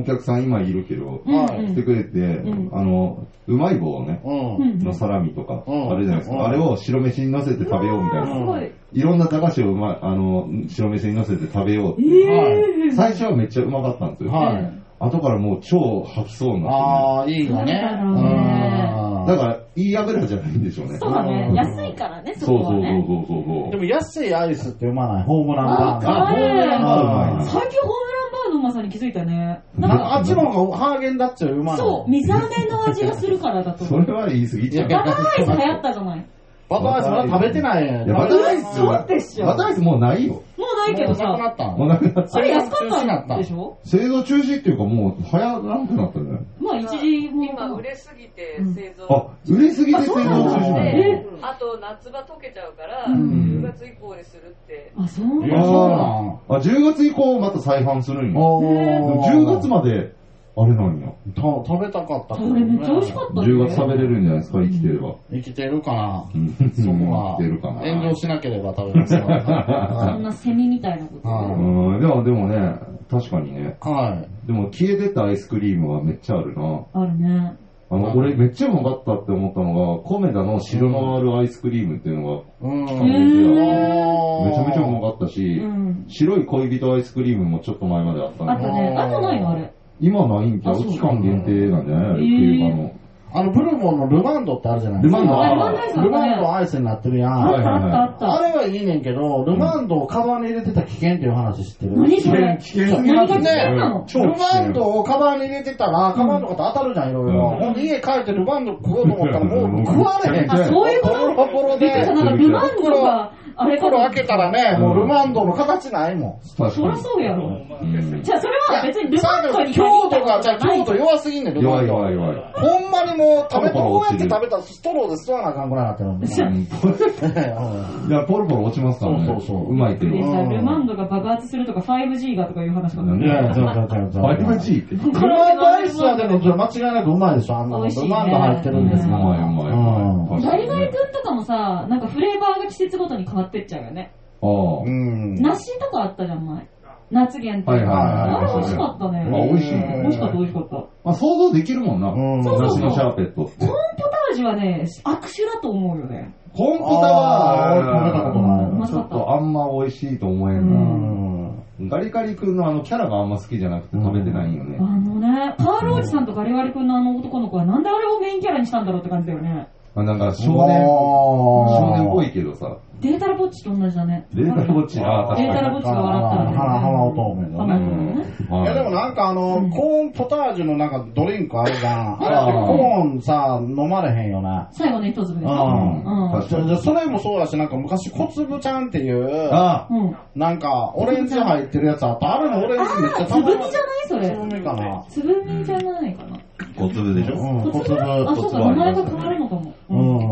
D: お客さん今いるけど、はい、来てくれて、うん、あの、うまい棒ね、うん、のサラミとか、うん、あれじゃないですか、うん、あれを白飯に乗せて食べようみたいな。うん、いろんな駄菓子をうまあの白飯に乗せて食べようって、えー、最初はめっちゃうまかったんですよ。はい、後からもう超吐きそうになって、ね。
B: ああ、いいよね。
D: だから、いい油じゃないんでしょうね。
C: そうだね。安いからね、そこはね。
D: そうそうそうそうそう。
B: でも安いアイスってうまない。ホームランバー
C: ガー。ホームランバーうまいな。最近ホームランバーのうまさに気づいたね。
B: なんかあっちの方がハーゲンダッツよりうまない。
C: そう、水飴の味がするからだと思う。
D: それは言い過ぎちゃう。
C: バターアイス流行ったじゃない。
B: バターアイスまだ食べてないやん。
D: バターアイス
C: そうでしょ。
D: バターアイスもうないよ。
C: もうないけどさ。
B: もうなくなった
D: もうなくなった。
C: あれ安かったんでしょ
D: 製造中止っていうかもう流行らなくなったんじゃない？
C: まあ一時も
E: 今売れすぎて製造。
D: あ、売れすぎて製造中止なん
E: で、あと夏場溶けちゃうから、じゅうがつ以降にするって。
C: あ、そうなん
D: だ。あ、じゅうがつ以降また再販するんや。じゅうがつまであれなんや。
B: 食べたかった。
C: これめっちゃ美味しかったね。
D: じゅうがつ食べれるんじゃないですか、生きてれば。
B: 生きてるかな。
D: そこは。生きてるかな。
B: 炎上しなければ食べますよ。
C: そんなセミみたいなこと
D: ね。うん、でもでもね、確かにね。
B: はい。
D: でも消えてたアイスクリームはめっちゃあるな。
C: あるね。
D: あの、俺めっちゃうまかったって思ったのが、コメダの白のあるアイスクリームっていうのが、うん、期間限定だった。めちゃめちゃうまかったし、白い恋人アイスクリームもちょっと前まであったん
C: だけど。あったね。あとないのあれ。
D: 今ないんちゃう？期間限定なんじゃない？あれ、冬場の。
B: あの、ブルボンのルマンドってあるじゃない
D: ですか。ルマンド
B: ルマンドアイスになってるやん。
C: あったあったあった。
B: あれはいいねんけど、ルマンドをカバンに入れてた危険っていう話知ってる？
C: 何それ？
D: 危険
C: 何が危険なの？
B: ルマンドをカバンに入れてたら、カバンとかと当たるじゃん、いろいろ。ほんで家帰ってルマンド食おうと思ったらもう食われへん。
C: あ、そういうこと？
B: ボロボロで。
C: なんかルマンドが、あれ
B: 袋開けたらね、もうルマンドの形ないもん。
C: そりゃそうやろ。じゃあそれは別にルマンドに
B: 強度が、じゃあ強度弱すぎんねん、ルマンド。
D: 弱い弱い弱い。
B: ほんまにもう食べ、こうやって食べたらストローで吸わなあかんぐらいになってるんで。
D: いや、ポロポロ落ちますからね。
B: そうそうそう。
D: うまいけど。
C: ルマンドが爆発するとか ファイブジー がとかいう話かな。
B: いやいや、そうそうそう。
D: ファイブジー って。
B: ルマンドアイスはでも間違いなくうまいでしょ、あんなの。ルマンド入ってるんですから。
D: うまいうまい。
C: ガリガリ君とかもさ、なんかフレーバーが季節ごとに変わってっちゃうよね。
D: ああ。
C: うん。梨とかあったじゃん、前。夏限定。
D: はいはいはい。
C: あれ美味しかったね。
D: あ、美味しいね。
C: 美味しかった美味しかった。
D: まあ想像できるもんな。梨のシャーペット。
C: コーンポタージュはね、悪手だと思うよね。
D: コーンポタは、
B: 食べたことない。
D: ちょっとあんま美味しいと思えんな。ガリガリ君のあのキャラがあんま好きじゃなくて食べてないよね。
C: あのね、カールおじさんとガリガリ君のあの男の子はなんであれをメインキャラにしたんだろうって感じだよね。
D: なんか少年、少年っぽいけどさ。
C: データラボッチと同じだね。
D: データラボッチ、ああ、確かに。
C: データラボッチが笑ったらね。
B: 浜尾透明のね。いやでもなんかあの、コーンポタージュのなんかドリンクあるじゃん。あれコーンさ、飲まれへんよな。
C: 最後の一粒でしょ。
B: うん。それもそうだし、なんか昔小粒ちゃんっていう、なんかオレンジ入ってるやつあった。あれのオレンジめっちゃ
C: たまらない。つぶみじゃないそれ。
B: つぶみかな。
C: つぶみじゃないかな。
D: 小粒でしょ？
C: 小粒。あ、そうか、名前が変わるのかも。
B: うん。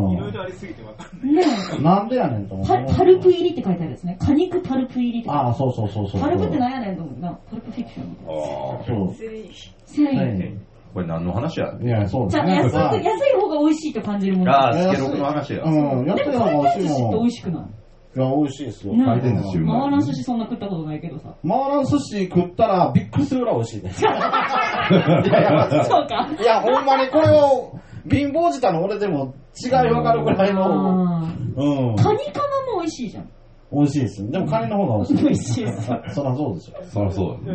E: いろいろありすぎてわかんない。
C: ね
B: え。なんでやねんと思
C: う。パルプ入りって書いてあるですね。果肉パルプ入りって書いてある。
B: ああ、そうそうそうそう。
C: パルプって何やねんと思うな。パルプフィクション。
D: ああ、そう。
C: 繊維。
D: これ何の話や？
B: いや、そう
C: ですね。安い安い方が美味しいと感じるもの。
D: ああ、スケロクの話や。
B: うん。安い方が美味しいもん。
C: って美味しくない？
B: いや、美味しいですよ。
D: 回転寿司うまい。
C: マーラン寿司そんな食ったことないけどさ。
B: マーラン寿司食ったらびっくりするぐらい美味しいです。
C: そうか。
B: いや、ほんまにこれを貧乏舌の俺でも違い分かるぐらいの。
C: うん。カニカマも美味しいじゃん。
B: 美味しいです。でもカニの方が美味しい。
C: 美味しいです。
B: そらそうでしょ。
D: そらそうだね。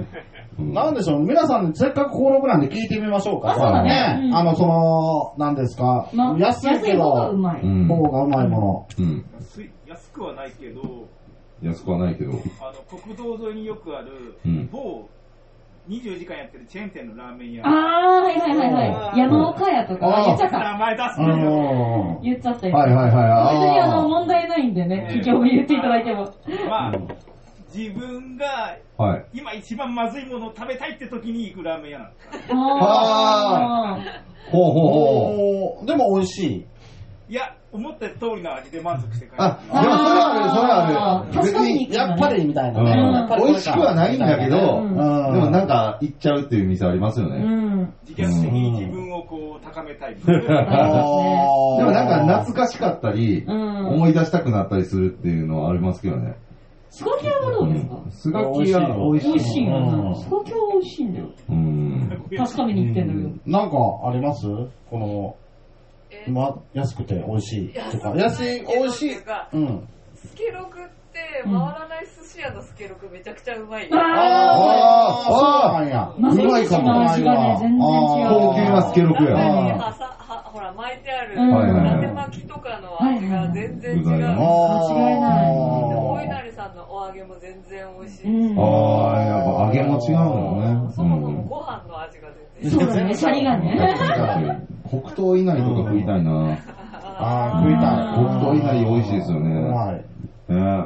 B: なんでしょう、皆さんせっかく登録なんで聞いてみましょうか。
C: あ、そうだね。
B: あの、その、なんですか、安いけど、
C: 方がうまい。
B: 方がうまいも
F: の。安くはないけど、
D: 安くはないけど、
F: あの、国道沿いによくある、某、にじゅうよじかんやってるチェーン店のラーメン屋。
C: ああ、はいはいはいはい。山岡屋とか言っちゃった。
F: 名前出すの
C: 言っちゃったよ。
D: はいはいはい。
C: 別にあの、問題ないんでね、企業も言っていただいても。
F: まあ、自分が、今一番まずいものを食べたいって時に行くラーメン屋なんですか。
B: ああ。ほうほうほう。でも美味しい。
F: いや、思った通りの味で満足して帰る。
D: あ、でもそれはある、それはある。
C: 確かに。
B: やっぱりみたいなね。
D: 美味しくはないんだけど、でもなんか行っちゃうっていう店ありますよね。
F: 自虐的に自分をこう高めたい。でも
D: なんか懐かしかったり、思い出したくなったりするっていうのはありますけどね。
C: スガキ屋はどうですか？
D: スガキは美味しい。
C: 美味しいよ。スガキ屋は美味しいんだよ。確かめに行ってんだけど。
B: なんかあります？この、ま、安くて美味しいとか。安い、美味しい。うん。
E: スケロクって回らない寿司屋のスケロクめちゃくちゃうまいよ。
B: ああ、そうなんや。うまいかも。
C: 味がね、全然違う。
D: 高級なスケロクや。
E: ほら、巻いてある、伊達巻きとかの味が全然違う。間違い
C: ない。
E: お稲荷さんのお揚げも全然美味しい。
D: ああ、やっぱ揚げも違うのね。
E: そもそもご飯の味が全然
C: 違う。そうだね、シャリがね。
D: 黒糖稲荷とか食いたいな。
B: ああ、食いたい。
D: 黒糖稲荷美味しいですよね。
B: はい。
D: ね。
B: はい。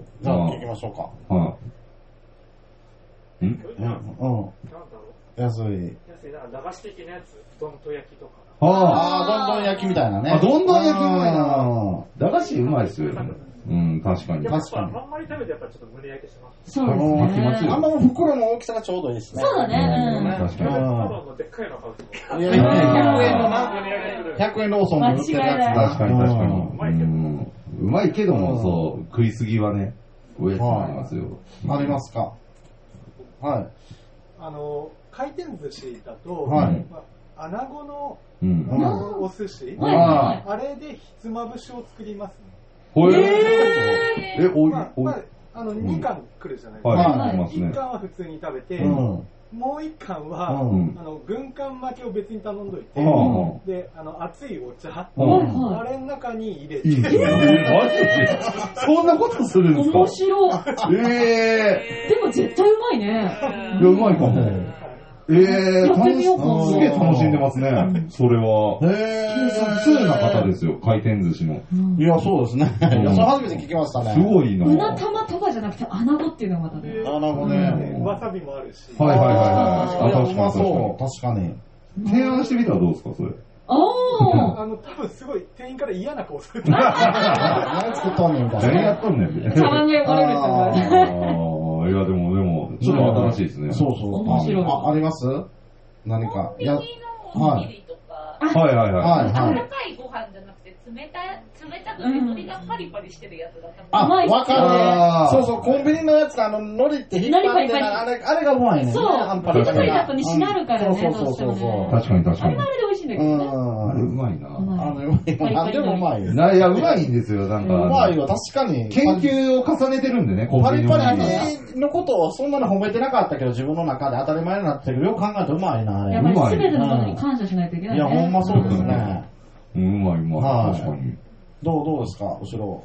B: じゃあ行きましょうか。
D: はい。ん？
B: うん。安い。
F: 安いな、流し的なやつ、どんと焼きとか。
B: ああ、どんどん焼きみたいなね。
D: あ、どんどん焼きうまいな。駄菓子うまいっすよ。うん、確かに。
F: 確かに。あんまり食べてやっぱちょっと胸焼けします。
C: そうですね。
B: あんま袋の大きさがちょうどいいですね。
C: そうだね。
D: 確かに。
F: ただのでっかいの買うと。
B: いやいや、ひゃくえんのな、ひゃくえんローソンで売ってるやつ。
D: 確かに確かに。うまいけども、そう、食いすぎはね、上ってなりますよ。
B: ありますか。はい。
F: あの、回転寿司だと、アナゴのお寿司、あれでひつまぶしを作りますね。
D: ほえー、え、おい、おい。
F: あの、にかん来るじゃないですか。
D: はい、
F: いっかんは普通に食べて、もういっかんは、あの、軍艦巻きを別に頼んどいて、で、あの、熱いお茶、あれの中に入れて。えー、マジ
D: でそんなことするんですか？
C: 面白い。
D: え
C: ー。でも絶対うまいね。
D: いや、うまいかも。ええー、すげえ楽しんでますね、それは。へえ。通な方ですよ、回転寿司の。
B: いや、そうですね。いや、それ初めて聞きましたね。
D: すごいな。
C: うな玉とかじゃなくて、アナゴっていうのがまたね。
B: アナゴね。
F: わさびもあるし。
D: はいはいはいはい。
B: うまそう、確かに。
D: 提案してみたらどうですか、それ。
C: おー。
F: あの、多分すごい店員から嫌な顔する。
B: 何作っとんねんみたいな。
D: 何やっとんねんみたいな。
C: 茶碗が汚れるって
D: ああ、いや、でも、でも、ちょっと新しいですね。
B: そうそう。
C: 面白い。
B: あ、あります何か。
G: いや、おにぎりとか。
D: はいはいはい。
G: 温かいご飯じゃなくて、冷た、冷たくて海苔がパリパリしてるやつだった
B: あ、わかる。そうそう、コンビニのやつ、あの、海苔って引っ張ってあれ、あれがうまいね。
C: そう。パリパリだとね、しなるからね。
B: そうそうそうそう。
D: 確かに確かに。
C: あれあれで美味しいんだけどね。
D: あれうまいな。
B: あれうまい。あれもうまい。い
D: や、うまいんですよ、なんか。
B: うまいよ、確かに。
D: 研究を重ねてるんでね、
B: パリパリのことをそんなに褒めてなかったけど、自分の中で当たり前になってるよ。よく考えてうまいな、あれ。
C: やっぱり全てのことに感謝しないといけない。
B: いや、ほんまそうですね。
D: うまいうまい。確かに。
B: どう、どうですか、後ろ。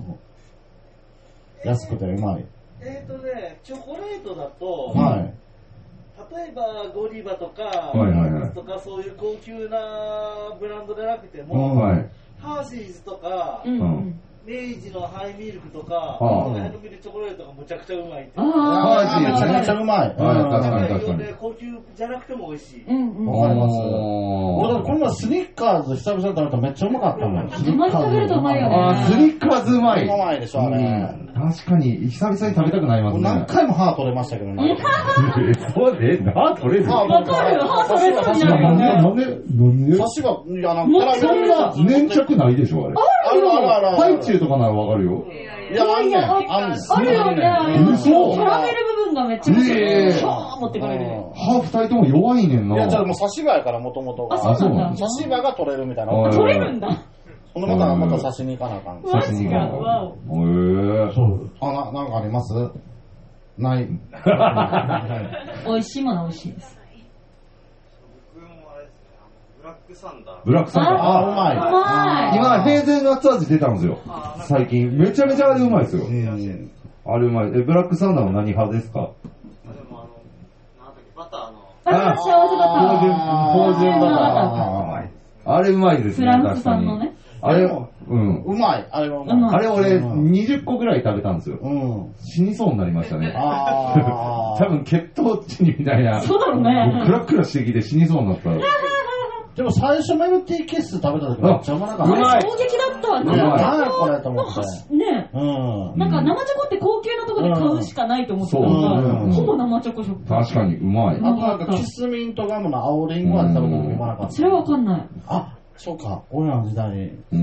B: 安くてうまい。
H: えっとね、チョコレートだと、
B: はい。
H: 例えばゴディバとか、
D: はいはいはい、
H: とかそういう高級なブランドでなくても、
D: はい、
H: ハーシーズとか、
C: うん、
H: 明治のハイミルクとか、この辺のミルクチョコレートがむちゃくちゃうまいって。
B: ああ、めちゃくちゃうまい。
D: はい、確かに確かに。
H: 高級じゃなくても美味しい。
C: うんうん。
B: わかります。俺、この前スニッカーズ久々に食べたらめっちゃうまかったのよ。
C: たまに食べるとうまいよね。
D: あー、スニッカーズうまい。
B: うまいでしょ、あれ。
D: 確かに、久々に食べたくなりますね。
B: 何回も歯取れましたけどね。
D: そうで、歯取れる。
C: わかるよ、歯取れそうになるよね。
D: なんで、なんで
B: 刺しが、いや、なん
C: か、
D: そんな粘着ないでしょ、あれ。
B: あるあるある。
D: ハイチュウとかならわかるよ。
B: いや、あんねん。
C: あるよね。
D: 嘘。
C: キャラメル部分がめっちゃ
D: ええ。
C: 持ってかれる。
D: 歯二人とも弱いねんな。
B: いや、じゃあもう刺し歯やから、もともとが。
C: あ、そうなんだ。
B: 刺し歯が取れるみたいな。
C: 取れるんだ。
B: ほんでまた、また刺しに行かなあかん。
C: マジか。わお。
D: へえ。
B: そう。あ、な、なんかありますない。
C: 美味しいものは美味しいです。
H: 僕もあれですね、ブラックサンダー。
A: ブラックサンダー。
B: あ、うまい。
C: うまい。
A: 今、ヘーゼルナッツ味出たんですよ。最近。めちゃめちゃあれうまいですよ。あれうまい。え、ブラックサンダーは何派ですか？
H: でもあの、なんだっけ、バターの。
C: あ、幸せバター。
A: 芳醇バター。あれうまいですね。
C: フランス産のね。
A: あれ、うん。
B: うまい。あれはうまい。
A: あれ俺、にじゅっこぐらい食べたんですよ。死にそうになりましたね。多分血糖値みたいな。
C: そうだろうね。
A: クラクラしてきて死にそうになった。
B: でも最初メルティーキッス食べた時めっちゃうまなかった。
C: うまい。衝撃だったわ。
B: 何やこれと思って。
C: ねえ。なんか生チョコって高級なところで買うしかないと思ってたから、ほぼ生チョコショップ。
A: 確かにうまい。
B: あとなんかキスミントガムの青リンゴ味食べた時うまなかった。
C: それはわかんない。
B: あ、そうか。俺らの時代に。
A: うん。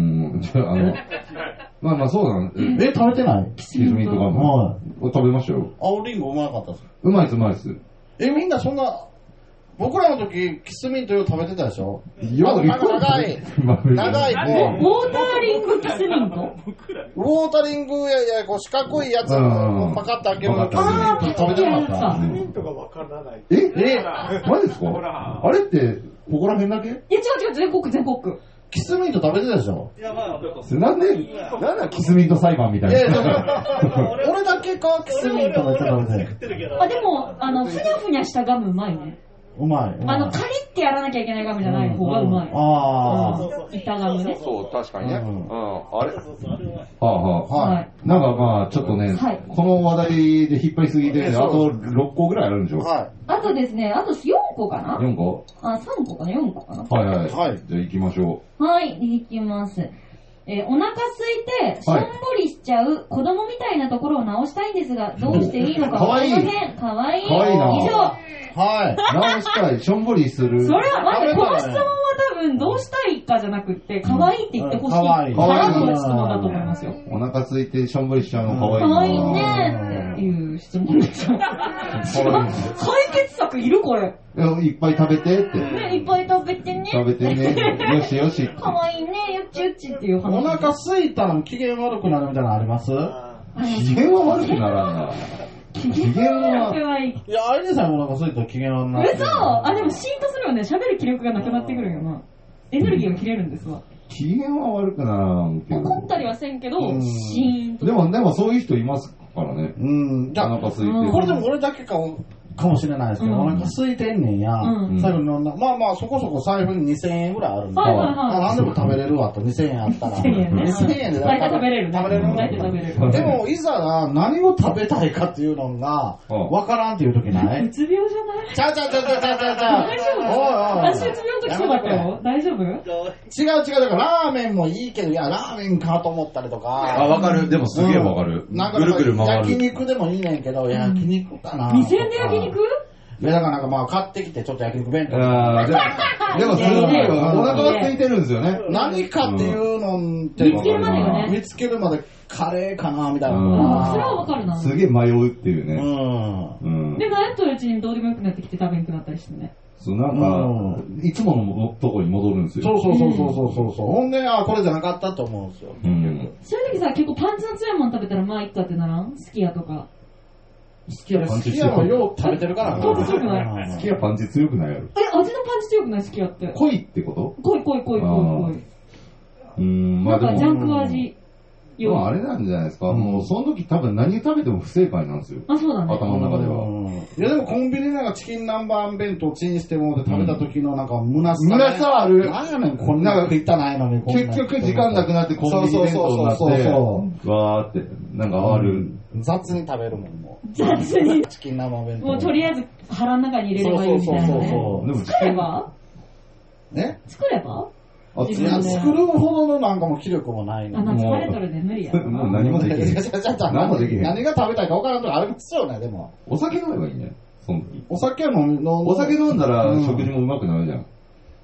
A: じゃあ、あの、まあまあそうだね。
B: え、食べてない
A: キスミントガム。はい。食べましたよ。
B: 青リンゴうまかったです。
A: うまいです、うまいです。
B: え、みんなそんな、僕らの時、キスミントよ食べてたでしょ？
A: よく
B: 長い、長い、こ
C: う。ウォーターリングキスミント？
B: ウォータリングや、いや、こう四角いやつをパカッと開けるのキスミント食べてなかった。
F: キスミントがわからない。
A: ええマジですか？あれって、ここら辺だけ？いや
C: 違う違う、全国全国。
B: キスミント食べてたでしょ？
H: いや、まあ、
A: なんで、なんだキスミント裁判みたいな。いやいや
B: 俺だけか、キスミントめっちゃ食べてる。
C: あ、でも、あの、ふにゃふにゃしたガムうまいね。
B: うまい。
C: あの、カリってやらなきゃいけないガムじゃない方がうまい。ああ。板ガムね。
A: そう、確かにね。うん。あれは
B: あは
A: あ、はい。なんかまあ、ちょっとね、この話題で引っ張りすぎて、あとろっこぐらいあるんでしょ？はい。
C: あとですね、あとよんこかな？
A: よん 個？
C: あ、さんこかな？ よんこかな？
A: はいはい。はい。じゃあ行きましょ
C: う。はい、行きます。えー、お腹空いて、しょんぼりしちゃう子供みたいなところを直したいんですが、どうしていいのかわかりません。かわいい。かわいいな。以上。
B: はい。
A: 直したい。しょんぼりする。
C: それは、待って、この質問は多分、どうしたいかじゃなくって、かわいいって言ってほしい。かわいい。からの質問だと思いますよ。
A: お腹空いてしょんぼりしちゃうのかわいい。
C: かわいいねっていう質問ですよ。解決策いるこれ。
A: いっぱい食べてって。
C: ね、いっぱい食べてね。
A: 食べてね。よしよし。
C: かわいいね、よっちよっちっていう話。
B: お腹空いたら機嫌悪くなるみたいなのあります？
A: 機嫌は悪くならんな。機嫌は。
B: いや、あれでさえお腹空いたら機嫌悪くなる。
C: 嘘！あ、でもシーンとするよね。喋る気力がなくなってくるよな。エネルギーが切れるんですわ。
A: 機嫌は悪くならんけど。
C: 怒ったりはせんけど、シーンと。
A: でも、でもそういう人いますからね。
B: うん。じゃあ、
A: お腹空いて。
B: これでも俺だけかかもしれないですけど、うん、お腹空いてんねんや、うん、最後に飲んだ、まあまあそこそこ財布ににせんえんぐらいあるんで、はいはいはい、何でも食べれるわと、にせんえんあったら。にせんえんね。にせんえんで
C: 大体食べれる。
B: 食べれる。
C: 大体食べれる。
B: でも、いざ何を食べたいかっていうのが、わからんっていう時ない？
C: うつ病じゃない？
B: ちゃうちゃうちゃうちゃうちゃうちゃうちゃう。
C: 大丈夫？おいおい。私うつ病の時そうだったよ。大丈夫？違う
B: 違う。だからラーメンもいいけど、いや、ラーメンかと思ったりとか。
A: あ、わかる。でもすげえわかる。
B: なんか、ぐるぐる回る。焼肉でもいいねんけど、焼肉かな。
C: にせんえんで焼肉？
B: いやだからなんかまあ買ってきてちょっと焼肉弁当。
A: あでも、でもすごいお腹が空いてるんですよね。
B: 何かっていうのって
C: 見つけるまでがね。
B: 見つけるまでカレーかなみたいな。
C: それはわかるな。
A: すげえ迷うっていうね。
C: うん。で、迷っとるうちにどうでもよくなってきて食べなくなったりしてね。
A: そう、なんか、いつものとこに戻るんですよ。
B: そうそうそうそうそうそう。ほんで、あ、これじゃなかったと思うんですよ。
C: そういう時さ、結構パンチの強いもの食べたらまあいっかってならん？すき家とか。
B: 好きや好きやはよう食べてるから
C: パンチ強くない？
A: 好きやパンチ強くないやろ。
C: え、味のパンチ強くない？好きやって。
A: 濃いってこと？
C: 濃い濃い濃い濃い濃い。
A: うん、
C: まあでも。なんかジャンク味。
A: まああれなんじゃないですか。もうその時多分何食べても不正解なんですよ。
C: あ、そうだね。
A: 頭の中では。
B: いやでもコンビニなんかチキン南蛮弁当チンしてもで食べた時のなんか虚さ。
A: 虚さある。
B: なんやねん、こんな食いたないのに。
A: 結局時間なくなってコンビニ弁当になって、わーって、なんかある。
B: 雑に食べるもんもう。
C: 雑に
B: チキン生弁当。
C: もうとりあえず腹の中に入れればいいみたいなね。そうそうそうそう。作れば？
B: ね？
C: 作れば？
B: あ、作るほどのなんかも気力もないの。
C: あ、疲れとるで無理や。
A: もう何もできへん。
B: 何もできへん。何が食べたいか分からんとありますよね、でも。
A: お酒飲めばいいね。その時。
B: お酒飲む、
A: お酒飲んだら食事もうまくなるじゃん。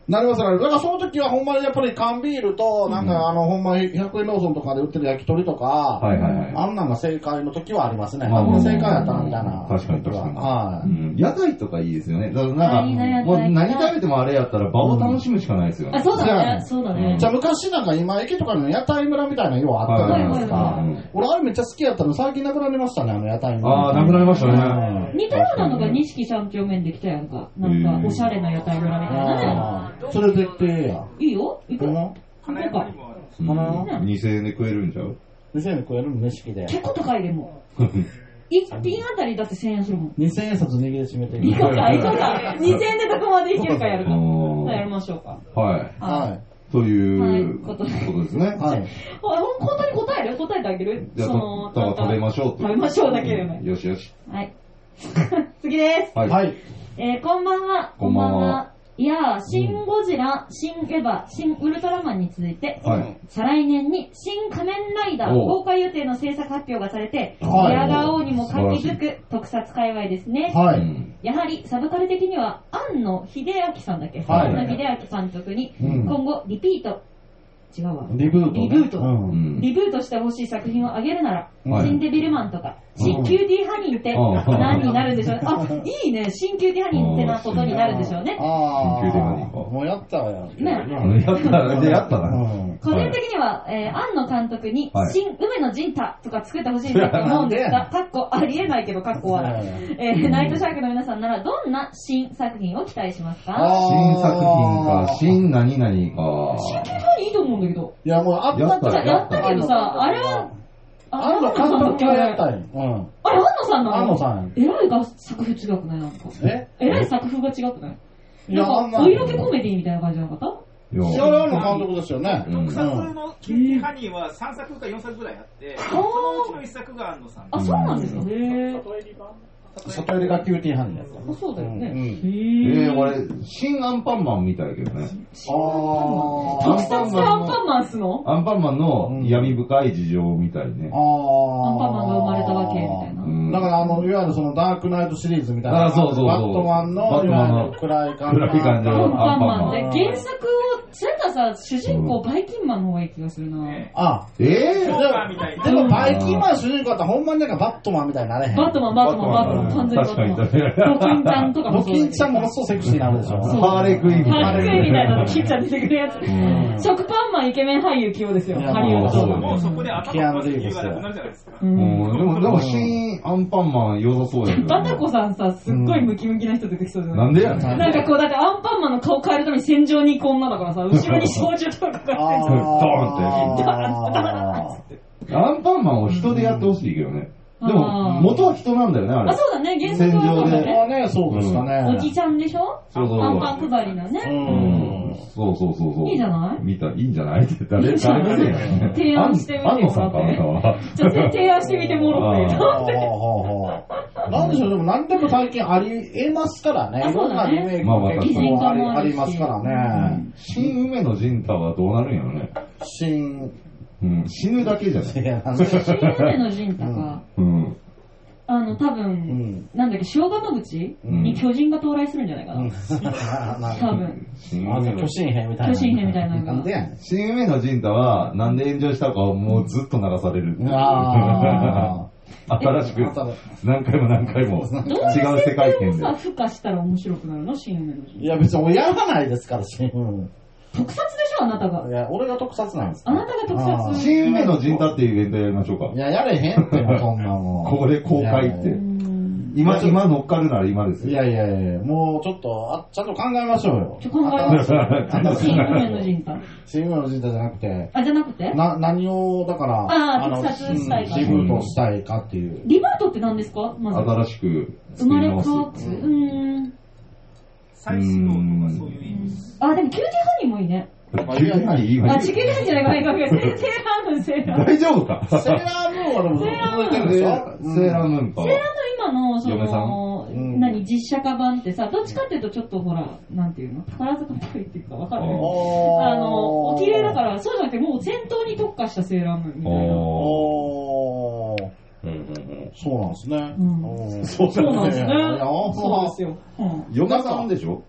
B: なりますなります。だからその時はほんまにやっぱり缶ビールと、なんかあの、ほんまにひゃくえんローソンとかで売ってる焼き鳥とか、はいはいはい、あんなんが正解の時はありますね。あんな正解やったな、みたいな。
D: 確かに確かに。
B: はい。
D: うん、屋台とかいいですよね。だからなんか、もう何食べてもあれやったら場を楽しむしかないですよね。
C: あ、そうだね。そうだね。
B: じゃあ昔なんか今駅とかの屋台村みたいな色あったじゃないですか。俺あれめっちゃ好きやったの最近なくなりましたね、あの屋台村。
D: ああ、なくなりましたね。
C: 似たようなのが錦三丁目できたやんか。なんか、おしゃれな屋台村みたいな
B: ね。それ絶対や。
C: いいよ行くの
F: 花山にも
B: ある。
D: にせんえんで食えるんちゃう ?
B: にせんえんで食えるの錦で。
C: 結構高いでも。一品あたりだってせんえんするもん。
B: にせんえん札握りしめてる。
C: 行こうか、行こうか。にせんえんでどこまでいけるかやるか。やりましょうか。
D: はい。
C: はい。
D: ということですね。
B: はい。
C: 本当に答える答えてあげる
D: その、食べましょうと。
C: 食べましょうだけでね。
D: よしよし。
C: はい。次です。
B: はい。
C: えー、こんばんは。
D: こんばんは。
C: いやー、シン・ゴジラ、シン・エヴァ、シン・ウルトラマンに続いて、
D: はい、
C: 再来年に新仮面ライダー公開予定の制作発表がされて、
B: はい、
C: ヤガオにも活気づく特撮界隈ですね。
B: はい、
C: やはりサブカル的には、庵野秀明さんだっけ、
B: はい、
C: 庵野秀明監督に、今後リピート、違うわ。
B: リブート、
C: ね。リブート。うん、リブートしてほしい作品をあげるなら、はい、新デビルマンとか、新キューティーハニーって何になるんでしょうね。あ、いいね。新キューティーハニーってなことになるんでしょうね。
B: ああ、新キューティーハニーか。もうやったわよ。
C: ね。
D: やった、でやったな。
C: 個人的には、えー、庵野監督に、新梅の陣太とか作ってほしいなと思うんですが、かっこありえないけど、かっこは。えー、ナイトシャークの皆さんなら、どんな新作品を期待しますか？
D: 新作品か、新何々か。
C: 新キューティーハニーいいと思うんだけど。
B: いや、もうあった
C: じゃやったけどさ、あれは、
B: 安野監督がやったんよ。うん。
C: あれ、安野さんなの？
B: 安野さん。
C: えらいが作風違くないなんか。
B: え
C: えらい作風が違くないなんか、お色気コメディみたいな感じじゃなかった
B: いや、安野監督ですよね。
F: 特撮のキューティーハニーはさんさくかよんさくぐらいあって、そのうちのいっさくが安野さん。
C: あ、そうなんですか。へぇ
B: ー。里入りがキューティーハニーやつ。
C: あ、そうだよね。
D: えー、俺、新アンパンマンみたいだけどね。
C: あー。特撮でアンパンマンすの？
D: アンパンマンの闇深い事情みたいね。
C: あー。アンパンマンが生まれたわけみたいな。
B: だから、あの、いわゆるそのダークナイトシリーズみたいな。
D: あ、そうそうそう。
B: バットマンの、いわゆる暗い感じ。
D: 暗い感じの
C: アンパンマンって原作を、それとさ、主人公バイキンマンの方がいい気がするな。
B: あ、
D: えぇ
B: でもバイキンマン主人公だったらほんまになんかバットマンみたいになれへん。
C: バットマン、バットマン、バットマン、完全にバットマン。ドキンちゃんとかも
B: そう。ドキンちゃんものすごいセクシーになるでしょ。
D: ハーレークイーンみたいな。
C: ハーレークイーンみたいなドキンちゃん出てくるやつ。食パンマンイケメン俳優起用ですよ。ハリウッド。
F: もうそこで頭の理由がなくなるじゃないですか。
D: でも、でも新アンパンマン良さそうやけど。
C: バタコさんさ、すっごいムキムキな人出てきそうじゃない？
D: なんでやねん。
C: なんかこう、だってアンパンマンの顔変えるために戦場に行く女だからさ、後ろに照準とかかかってる。ドー
D: ンって。アンパンマンを人でやってほしいけどね。でも、元は人なんだよね、あれ。
C: あ、そうだね、原作はそうだ
B: ね。そうでしたね。
C: おじちゃんでしょ？
D: そうそう。
C: アンパン配りのね。
D: うん。そうそうそうそう。
C: いいじゃない？
D: 見た、いいんじゃないって言ったら、誰がね。
C: 提案してみてもらって。
D: 安野さんか、あなたは。
C: じゃあ、提案してみてもらって。
B: なんでしょう、でも何でも最近ありえますからね。いろんなリメイクも結構ありますからね。
D: 新梅の陣太はどうなるんやろね。
B: 新、
D: うん、死ぬだけじゃない。
C: 新梅の陣太か。
D: うん。
C: あの、多分、なんだっけ、塩釜口に巨人が到来するんじゃないかな。多分。
B: 巨神兵みたいな。
C: 巨神兵みたいなのが。
D: 新梅の陣太は、なんで炎上したかをもうずっと流される。
B: あ
D: あ。新しく、何回も何回も違う世界線で。
C: どうせ付加したら面白くなるの新梅の陣太。
B: いや、別にやらないですから、新梅。
C: 特撮でしょ、あなたが。
B: いや、俺が特撮なんです。
C: あなたが特撮。
D: 新梅の陣太っていうイベントやりましょうか。
B: いや、やれへんっても、そんなもん。
D: これ公開って。今、今乗っかるなら今ですよ。
B: いやいやいや、もうちょっと、あ、ちゃんと考えましょうよ。
C: ちょ、考えましょう。新梅の陣太。
B: 新梅の陣太じゃなくて。
C: あ、じゃなくて
B: な、何を、だから、
C: ああ、特撮したいか。
B: リブートしたいかっていう。
C: リブートって何ですかまず。
D: 新しく。
C: 生まれ変わって。うーん。
F: 再始動とかそういう意味です。
C: あ、でもキューティーハニーもいいね。
D: キューティーハニーいいわ。
C: あ、キューティーハニーじゃないか、ごめんごめん。セーラームーン、セーラームーン。
D: 大丈夫か
B: セーラームーンはでも、
C: セーラームーン
B: 続いてるでしょ
D: セーラームーンか。
C: セーラームーン今の、その、何、実写化版ってさ、どっちかっていうとちょっとほら、なんていうの宝塚っぽいっていうかわかる？あの、お綺麗だから、そうじゃなくてもう戦闘に特化したセーラームーンみたいな。
B: おー。そうなんですね。
C: そうなんですね。そうですよ。
D: ヨガさんでしょ？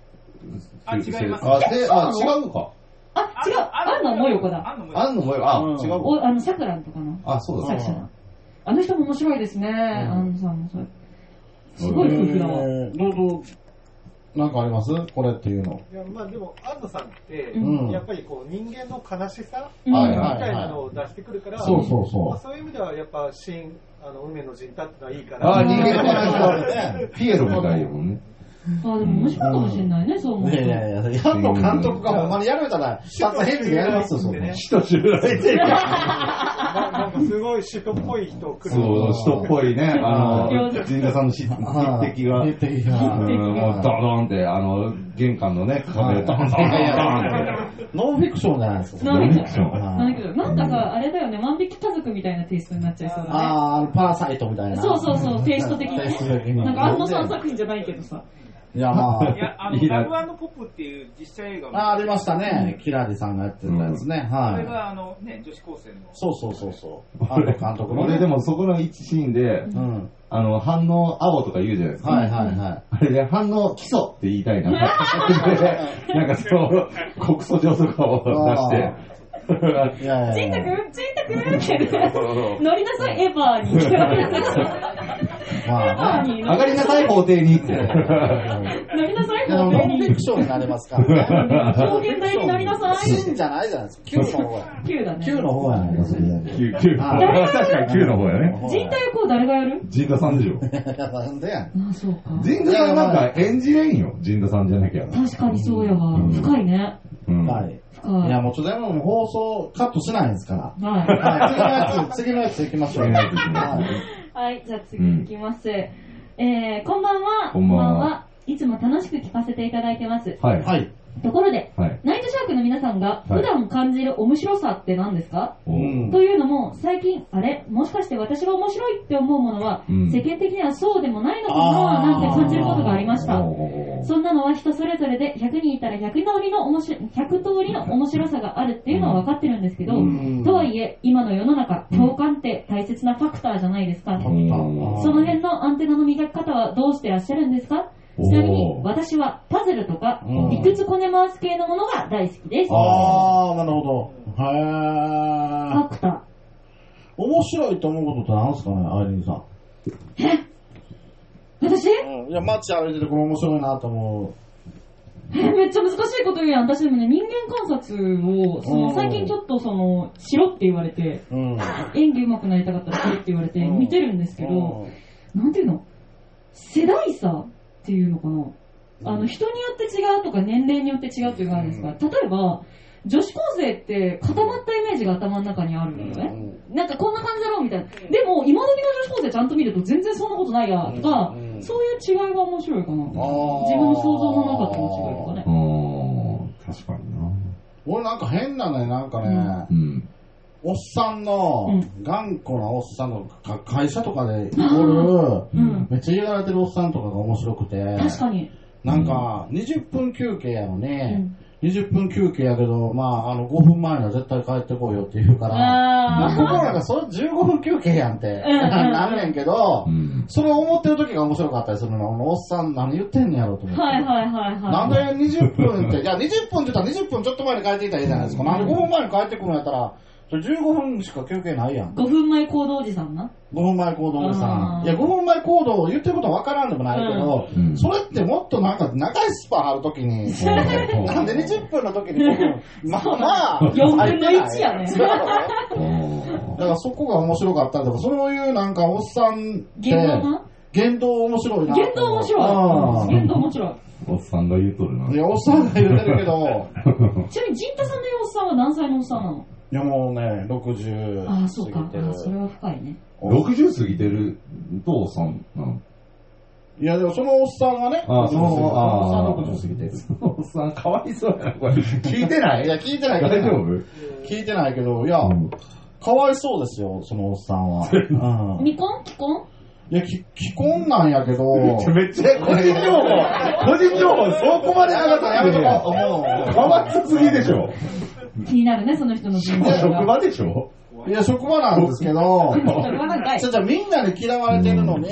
F: あ、違います。
D: あ、で、あ、違うか。
C: あ、違う。あんのもよこだ。
D: あんのもよこ。あ、違う。
C: お、あの、さくらんとかの。
D: あ、そうだ。
C: 作者だ。あの人も面白いですね。あのさんもそれ。すごい夫婦だわ。
B: どうぞ。なんかありますこれっていうの。
F: いや、まあでも、安野さんって、
B: うん、
F: やっぱりこう、人間の悲しさ、
B: うん、み
F: たいなのを出してくるから、
B: そうそうそう。
F: まあ、そういう意味では、やっぱ、新、あの、梅の陣太ってのはいいから。
D: ああ、人間の悲しさね。ピエロみたいよね。
C: あ、でも面白いかもしれないね、そう思う。
B: いやいやいや、ヤンの監督がほんまにやるたら、二つ返事でやりますよ、それ。
D: 人襲来てる。
F: なんかすごい人っぽい人来る。
D: そう、人っぽいね、あの、神田さんの筆跡が、
B: 筆跡が、
D: もうドドンって、あの、玄関のね、壁ドンドンドンって。
B: ノンフィクションじゃないですか。
C: ノンフィクション。なんかさ、あれだよね、万引き家族みたいなテイストになっちゃいそうだね。
B: ああ、パラサイトみたいな。
C: そうそうそう、テイスト的にね。なんか安野さん作品じゃないけどさ。
B: いや、まあ。
I: いや、あの、ラブ&ポップっていう実写映画
B: あ、ありましたね。キラリさんがやってたやつね。はい。
I: それが、あの、ね、女子高生の。
B: そうそうそうそう。あの監督の。
D: 俺でもそこの一シーンで、あの、反応青とか言うじゃないですか。
B: はいはいはい。
D: あれで反応基礎って言いたいな。なんかそう、告訴状とかを出して。
C: ちんたくん、ちんたくんって乗りなさい、エヴァーに。エヴァーに。
D: 上がりなさい、法廷にって。乗り
C: なさい、
B: 法廷に。ノンフィクションになりますからね。
C: 表現台に乗りなさい。
B: 真じゃないじゃないですか。Q の方や。
C: Q だね。
B: Q の方やね。
D: Q、Q。確かに Q の方やね。
C: 陣太役を誰がやる
D: 陣田さんでしょ。
B: なんでやん。
C: あ、そうか。
D: 陣田さんなんか演じれんよ。陣田さんじゃなきゃ。
C: 確かにそうやわ。深いね。
B: はい。いや、もうちょっとでも放送カットしないんですから。はい。次のやつ、次のやつ行きましょう。
C: はい、じゃあ次行きます。えー、こんばんは。
D: こんばんは。
C: いつも楽しく聞かせていただいてます。
D: はい。はい。
C: ところで、
D: はい、
C: ナイトシャークの皆さんが普段感じる面白さって何ですか、はい、というのも、最近、あれもしかして私が面白いって思うものは、うん、世間的にはそうでもないのかななんて感じることがありました。そんなのは人それぞれでひゃくにんいたらひゃく通りの面白ひゃく通りの面白さがあるっていうのは分かってるんですけど、うん、とはいえ、今の世の中、共感って大切なファクターじゃないですか。うん、その辺のアンテナの磨き方はどうしてらっしゃるんですか？ちなみに、私はパズルとか、理屈こね回す系のものが大好きです。
B: あー、なるほど。へー。
C: ファクター。
B: 面白いと思うことって何ですかね、アイリンさん。
C: え私、
B: うん、いや、街歩いててこれ面白いなと思う。
C: えめっちゃ難しいこと言うやん。私でもね、人間観察を、その、最近ちょっとその、しろって言われて、うん、演技上手くなりたかったらしろって言われて、見てるんですけど、うん、なんていうの世代差っていうのかな、あの人によって違うとか年齢によって違うっていうのがあるんですか、例えば女子高生って固まったイメージが頭の中にあるんだよね、なんかこんな感じだろうみたいな、でも今時の女子高生ちゃんと見ると全然そんなことないやとか、そういう違いが面白いかな、自分の想像の中との違いとかね。
D: 確かにな。
B: 俺なんか変なね、なんかね、うんおっさんの、うん、頑固なおっさんの会社とかでおる、うん、めっちゃ嫌がられてるおっさんとかが面白くて、
C: 確かに。
B: なんか、にじゅっぷん休憩やのに、うん、にじゅっぷん休憩やけど、まあ、あの、ごふんまえには絶対帰ってこいよって言うから、僕らがそれじゅうごふん休憩やんって、なんねんけど、うん、それを思ってる時が面白かったりするの。おっさん何言ってんねやろと思って。
C: はいはいはいはい。
B: なんでにじゅっぷんって、いやにじゅっぷんって言ったらにじゅっぷんちょっと前に帰ってきたらいいじゃないですか。なんでごふんまえに帰ってくるんやったら、それじゅうごふんしか休憩ないやん。
C: ごふんまえ行動おじさんな。
B: ごふんまえ行動おじさん。いや、ごふんまえ行動言ってることは分からんでもないけど、うん、それってもっとなんか長いスパンあるときに、なんでにじゅっぷんのときにごふん、まあまあ、
C: よんぶんのいちやね。
B: だからそこが面白かったりとか、そういうなんかおっさんって、
C: 言動な
B: 言動面白いな。
C: 言動面白い。言動面白い。
D: おっさんが言うとるな。
B: いや、おっさんが言うてるけど。
C: ちなみに、陣太さんのおっさんは何歳のおっさんなの？
B: いやもうね、ろくじゅう
C: ああ、そうか。あそれは深いね。
D: ろくじゅう過ぎてるとおっさんなの？
B: いやでもそのおっさんはね、
D: ああ、その
B: おっさんろくじゅう過ぎてる。
D: おっさんかわいそうやな、これ。聞いてない？
B: いや、聞いてないけど。
D: 大丈夫？
B: 聞いてないけど、いや、うん、かわいそうですよ、そのおっさんは。
C: うん、未婚？既婚？
B: いや、き、既婚なんやけど。
D: めっちゃ個人情報、個人情報、そこまでなかったらやめとこう。かわいそうすぎでしょ。
C: 気になるね、その人の人
D: 生。職場でしょ？
B: いや、職場なんですけど、ちょ、ちょ、みんなで嫌われてるのに、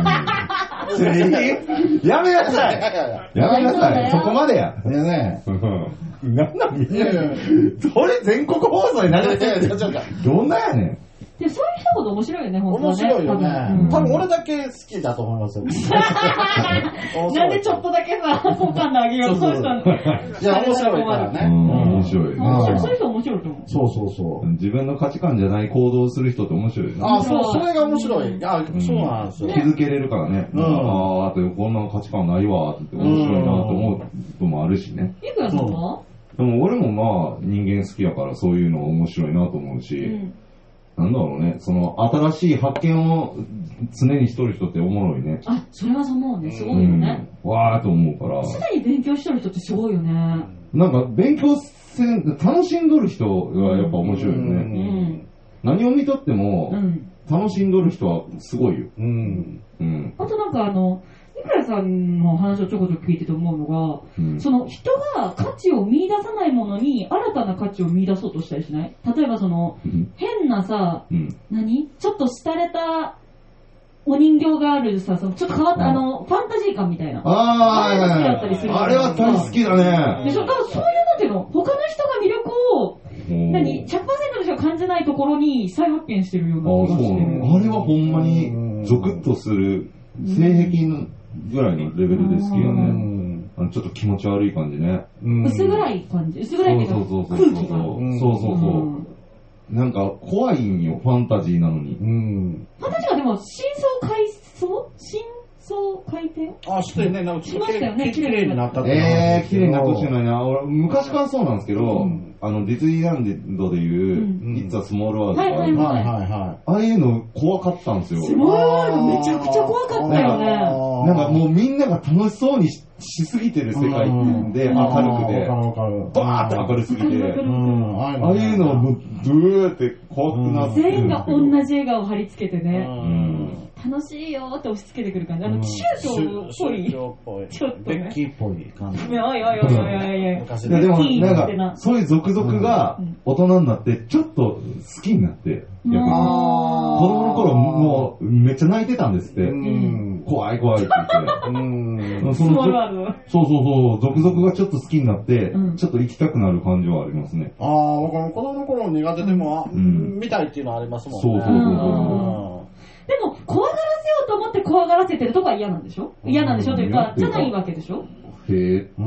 D: やめなさいやめなさいそこまでや。
B: いやね。
D: なんなんみんなそれ全国放送に流れてる。どんなやねん。
C: でそういう一言面白いよね、本当
B: 面白いよね。多分俺だけ好きだと思いますよ。
C: なんでちょっとだけさ、好感度上げようとしたの。い
B: や、面白いからね。
D: 面白い。
C: そういう人面白いと思う。
B: そうそうそう。
D: 自分の価値観じゃない行動をする人って面白いね。
B: あ、そう、それが面白い。あ、そうなんですよ。
D: 気づけれるからね。ああ、あとこんな価値観ないわって面白いなと思うこともあるしね。
C: いくらさんは？
D: でも俺もまあ人間好きやからそういうの面白いなと思うし、なんだろうね、その新しい発見を常にしとる人っておもろいね。
C: あ、それはそう思うね、すごいよね。
D: わーと思うから。
C: 常に勉強しとる人ってすごいよね。
D: なんか勉強せん、楽しんどる人がやっぱ面白いよね。何を見とっても、楽しんどる人はすごいよ。
C: あとなんかあの、いくらさんの話をちょこちょこ聞いてて思うのが、うん、その人が価値を見出さないものに新たな価値を見出そうとしたりしない？例えばその、うん、変なさ、うん、何ちょっと廃れたお人形があるさ、そのちょっと変わった、あの、ファンタジー感みたいな。
D: ああ、
C: 好きだったりする。
D: あれは大好きだね。
C: でしょ？だからそういうなんていうの、他の人が魅力を、何 ?ひゃくパーセント の人が感じないところに再発見してるような気がしてる。
D: あれはほんまにゾクッとする性癖のぐらいのレベルで好きよね。あのちょっと気持ち悪い感じね。
C: 薄暗い感じ。薄暗いけど空気が。そう
D: そうそう。なんか怖いんよ、ファンタジーなのに。
C: ファンタジーはでも真相回想真相回転
B: あ、してね、なんか
C: しましたよね、
B: 綺麗になったって。
D: えー、綺麗になってほしいのにな。俺、昔からそうなんですけど、あの、ディズニーランドでいう、It's a Small World とか、
B: はいはいはい。
D: ああいうの怖かったんですよ。
C: スモールワールドめちゃくちゃ怖かったよね。
D: なんかもうみんなが楽しそうにしすぎてる世界で明るくて、バーって明るすぎて、ああいうのをブーって怖くなって。
C: 全員が同じ笑顔を貼り付けてね。楽しいよって押し付けてくる感じ。あの、宗教っぽい。ちょっとね。
B: ベッキーっぽい感じ。
C: いやいやいやいやいや。
D: でも、なんか、そういう続々が大人になって、ちょっと好きになって、逆に。子供の頃、もう、めっちゃ泣いてたんですって。怖い怖いって言って。そうそうそう、続々がちょっと好きになって、ちょっと行きたくなる感じはありますね。
B: ああ、僕も子供の頃苦手でも、見たいっていうのはありますもんね。
D: そうそうそう。
C: でも、怖がらせようと思って怖がらせてるとこは嫌なんでしょ？嫌なんでしょというか、じゃないわけでしょ？
D: へえ。うん。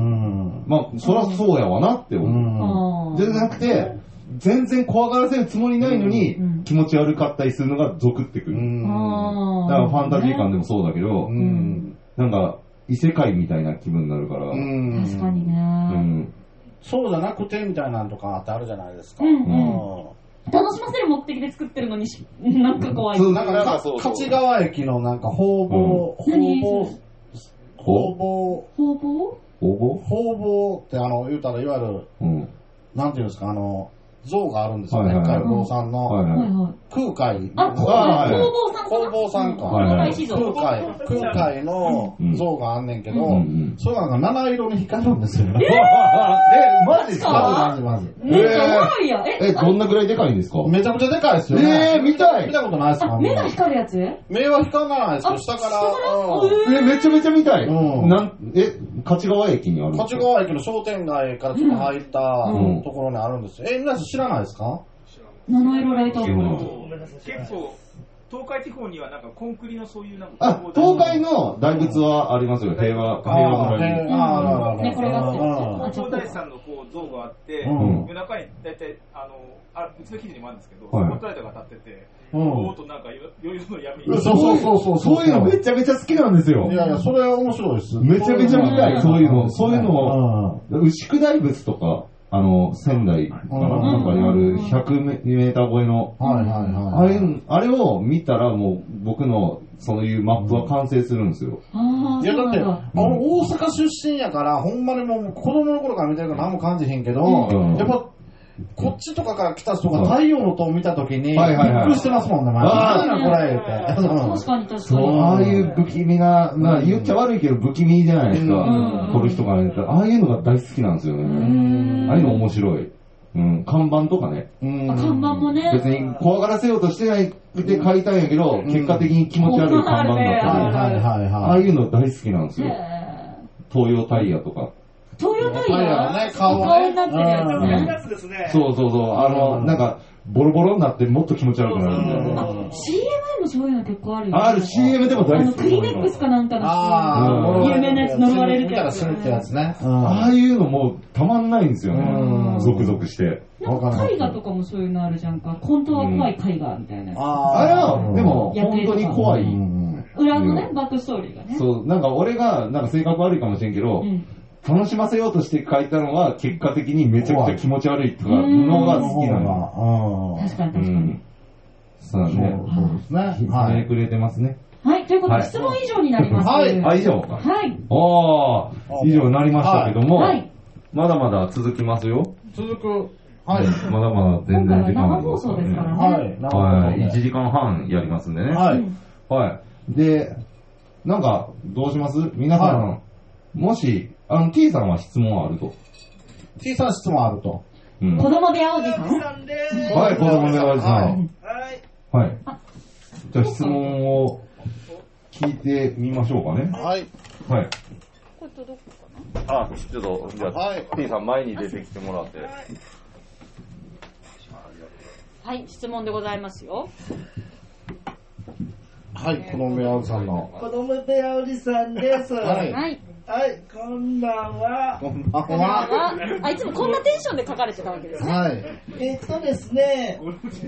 D: まあ、そらそうやわなって思う。じゃなくて、全然怖がらせるつもりないのに、気持ち悪かったりするのがゾクってくる。だからファンタジー感でもそうだけど、なんか、異世界みたいな気分になるから。
C: 確かにね。
B: そうじゃなくてみたいなのとかってあるじゃないですか。
C: 楽しませる目的で作ってるのになんか怖い。
B: なんか勝川駅のなんか方々、方々、方々、
C: 方々
D: 方々
B: 方々ってあの言うたらいわゆる、なんていうんですか、あの、像があるんですよね、海坊さんの。空海。
C: あ、工房さん。
B: 工房さんか。空海。空海の像があんねんけど、それがなんか七色に光るんですよ。え、
D: マジですか？
B: マジマジ。
C: え、
D: どんなくらいでかいんですか？
B: めちゃくちゃでかいですよ。
D: え、見たい。
B: 見たことないですか？
C: 目が光るやつ？
B: 目は光らないですよ、下から。
D: え、めちゃめちゃ見たい。え、勝川駅にあるんですか？
B: 勝川駅の商店街からちょっと入ったところにあるんですよ。え、皆さん知らないですか？
C: 七色ライトアッ
I: プ。結構、東海地方にはなんかコンクリのそういうなんか。
D: あ、東海の大仏はありますよ。平和、平和のライト。
C: ああ、ね、これが
I: あって。東大師さんのこう像があって、夜中に大体、あの、あ、うちの記事にもあるんですけど、スポットライトが当たってて、おーとなんか夜の闇に。
D: そうそうそう。そういうのめちゃめちゃ好きなんですよ。
B: いやいや、それは面白いです。
D: めちゃめちゃ見たい。そういうの。そういうのを、牛久大仏とか、あの、仙台かな、なんかにあるひゃくメーター超えの、あれ、あれを見たらもう僕のそういうマップは完成するんですよ。
B: いやだって、あの大阪出身やから、ほんまにもう子供の頃から見てるから何も感じへんけど、やっぱ、こっちとかから来た人が太陽の塔を見たときに、びっくりしてますもんね、ああ、これ、言うて。
C: 確かに確かに。
D: そう、ああいう不気味な、まあ言っちゃ悪いけど不気味じゃないですか。撮る人から言ったら、ああいうのが大好きなんですよね。ああいうの面白い。
A: うん、看板とかね。
C: うん、看板もね。
A: 別に怖がらせようとしてないで書いたんやけど、うん、結果的に気持ち悪い看板だったり、ああいうの大好きなんですよ。東洋タイヤとか。
C: 東洋タイヤ
B: ね、顔
C: になってるやつ
H: ね。
A: そうそうそう、あの、なんか、ボロボロになってもっと気持ち悪くなるみたいな。
C: あ、シーエム もそういうの結構あるよね。
A: ある、シーエム でも大好き。
C: クリネックスかなんかの有名なやつ呪われるってやつ。
A: ああいうのもうたまんないんですよね。ゾクゾクして。
C: なんか絵画とかもそういうのあるじゃんか。本当は怖い絵画みたいなやつ。
A: あれは、でも本当に怖い。
C: 裏のね、バックストーリーがね。
A: そう、なんか俺が、なんか性格悪いかもしれんけど、楽しませようとして書いたのは結果的にめちゃくちゃ気持ち悪いとかのが好きなの。
C: 確かに確かに。
A: そうだね。
B: そうですね。
A: はい。くれてますね。
C: はい、ということで質問以上になります。
A: はい。あ、以上か。
C: はい。
A: ああ、以上になりましたけども、まだまだ続きますよ。
B: 続く。はい。
A: まだまだ全然時間
C: 生放送ですからね。
A: はい。はい。いちじかんはんやりますんでね。
B: はい。
A: はい。で、なんか、どうします皆さん、もし、あの、T さんは質問あると。
B: T さん質問あると。
C: うん、子供部屋おじさん
A: はい、子供部屋おじさん。はい。はい。じゃあ質問を聞いてみましょうかね。
B: はい。
A: はい。
G: これ届くかな？
A: あ、ちょっと、じゃあ、はい、T さん前に出てきてもらって。
C: はい、質問でございますよ。
B: はい、子供部屋おじさんの。
H: 子供部屋おじさんです。
B: はい。
C: はい。
H: はい、こんばんは。
B: こんばんは。
C: あ、いつもこんなテンションで書かれてたわけですね。
B: はい。
H: えっとですね。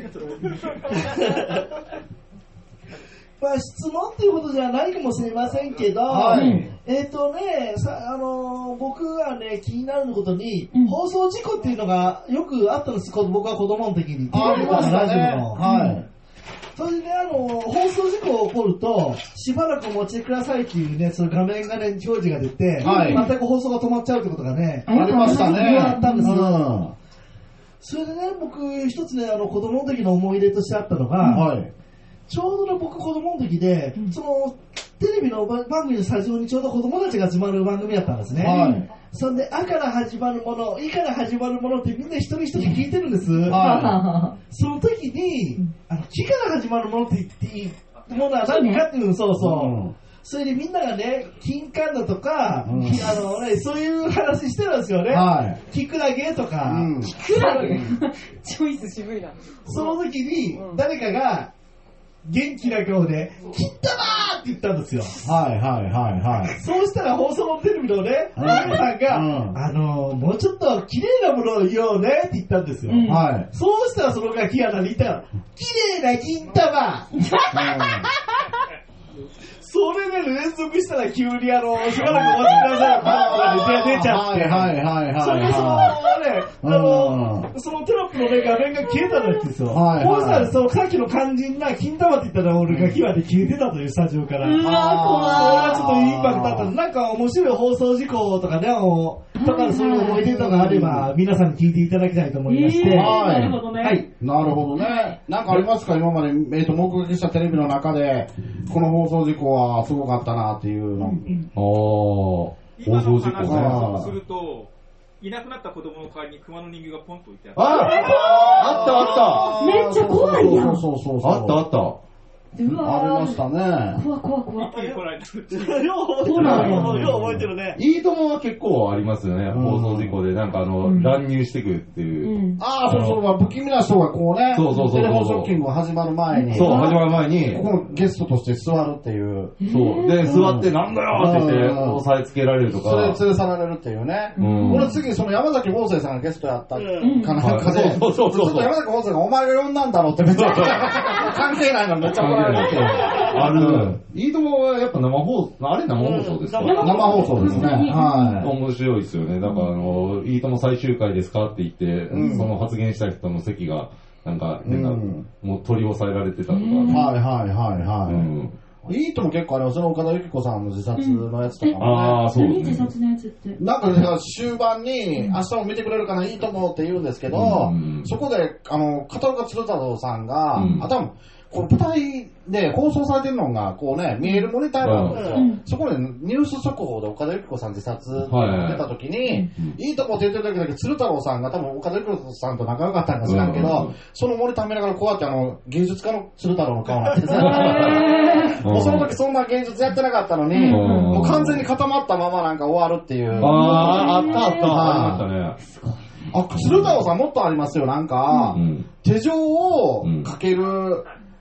H: まあ質問っていうことじゃないかもしれませんけど、はい、えっとね、さあのー、僕はね気になることに、うん、放送事故っていうのがよくあったんです。僕は子供の時に。
B: ありましたね。はい。
H: それでね、あの、放送事故が起こると、しばらくお待ちくださいっていうね、その画面がね、表示が出て、はい、全く放送が止まっちゃうってことがね、
B: ありましたね。
H: あったんですよ。うん、それでね、僕、一つね、あの、子供の時の思い出としてあったのが、はい、ちょうどね、僕子供の時で、うん、その、テレビの番組のスタジオにちょうど子供たちが集まる番組だったんですね。はい、そんで、あから始まるもの、いから始まるものってみんな一人一人聞いてるんです。はい、その時に、あの、きから始まるものって言っていいものは何かっていうの、そうそう。うん、それでみんながね、金柑だとか、うん、あのね、そういう話してるんですよね。はい、キクラゲとか。
C: うん、キクラゲチョイス渋いな。
H: その時に、誰かが、元気な顔で、切ったなーって言ったんですよ。
B: はいはいはいはい。
H: そうしたら放送のテレビのね、皆さんが、うん、あのー、もうちょっと綺麗なものを言おうねって言ったんですよ。うん、はい。そうしたらそのガキアナに言ったら、綺麗な金玉、うんそれで連続したら急にあの、しばらくお待ちくださいパンと出ちゃって。はいはいはいはい。それでそのね、あの、そのテロップのね、画面が消えたんですよ。はい。こうしたらそのさっきの肝心な金玉って言ったら俺がキワで消えてたというスタジオから。うわ、怖い。それはちょっとインパクトあった。なんか面白い放送事故とかね、とかそういう思い出とかあれば、皆さんに聞いていただきたいと思いまして。
C: はい。なるほどね。
B: はい。なるほどね。なんかありますか今まで、えっと、目撃したテレビの中で、この放送事故はすごかったなっていうの。
A: ああ、放送事故
I: が。そうすると、いなくなった子供の代わりに熊の人形がポンと置いてあった。
A: ああったあった
C: めっちゃ怖いやん。
B: そうそうそう。
A: あったあった。
C: うわ
B: ありましたね。
C: 怖怖怖。
H: よう覚えてるね。
A: いいともは結構ありますよね。放送事故でなんかあの乱入してくるっていう。
B: ああそうそう。不気味な人がこうね。
A: そうそうそう。
B: テレフォンショッキングが始まる前に。
A: そう始まる前に。
B: ここのゲストとして座るっていう。
A: そうで座ってなんだよって言って押さえつけられるとか。
B: それ連れ去られるっていうね。俺次その山崎邦生さんがゲストやったかなんかで。
A: そうそうそう。
B: 山崎邦生がお前が呼んだんだろうってめっちゃ関係ないのめっちゃ怒られて。
A: ある。いいともはやっぱ生放送、あれ生放送ですか？
B: 生放送ですね。は
A: い。面白いですよね。だからあの、いいとも最終回ですかって言って、その発言した人の席が、なんか、なんか、もう取り押さえられてたとか。はい
B: はいはいはい。いいとも結構あれ、その岡田由紀子さんの自殺のやつとかもね。
A: ああ、そう。
C: 何自殺のやつって。
B: なんか終盤に、明日も見てくれるかないいともって言うんですけど、そこで、あの、片岡鶴太郎さんが、あ、多分、 この舞台で放送されてるのが、こうね、見えるモニターがあるんですよ。うん、そこでニュース速報で岡田由紀子さん自殺出た時に、はいはい、いいとこって言ってる時だけ鶴太郎さんが多分岡田由紀子さんと仲良かったんか知らんけど、うん、そのモニター見ながらこうやってあの、芸術家の鶴太郎の顔になってるもうその時そんな芸術やってなかったのに、もう完全に固まったままなんか終わるっていう。
A: ああ、あったあった。ありましたね。
B: あ、鶴太郎さんもっとありますよ、なんか、うん、手錠をかける、うん、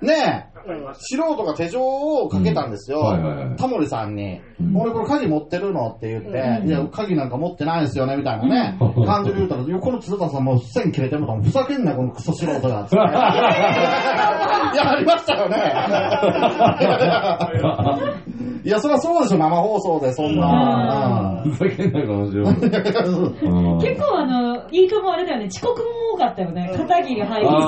B: ねえ、素人が手錠をかけたんですよ、はいはいはい、タモリさんに、うん、俺これ鍵持ってるのって言って、うん、いや、鍵なんか持ってないですよね、みたいなね、うん、感じで言ったら、横の鶴太郎さんも線切れてもふざけんなよ、このクソ素人が、つって。いや、ありましたよね。いや、そりゃそうでしょ、生放送で、そんな。
A: ふざけんなよ、面白い。結
C: 構、あの、いいともあれだよね、遅刻も多かったよね。片桐はいりさんと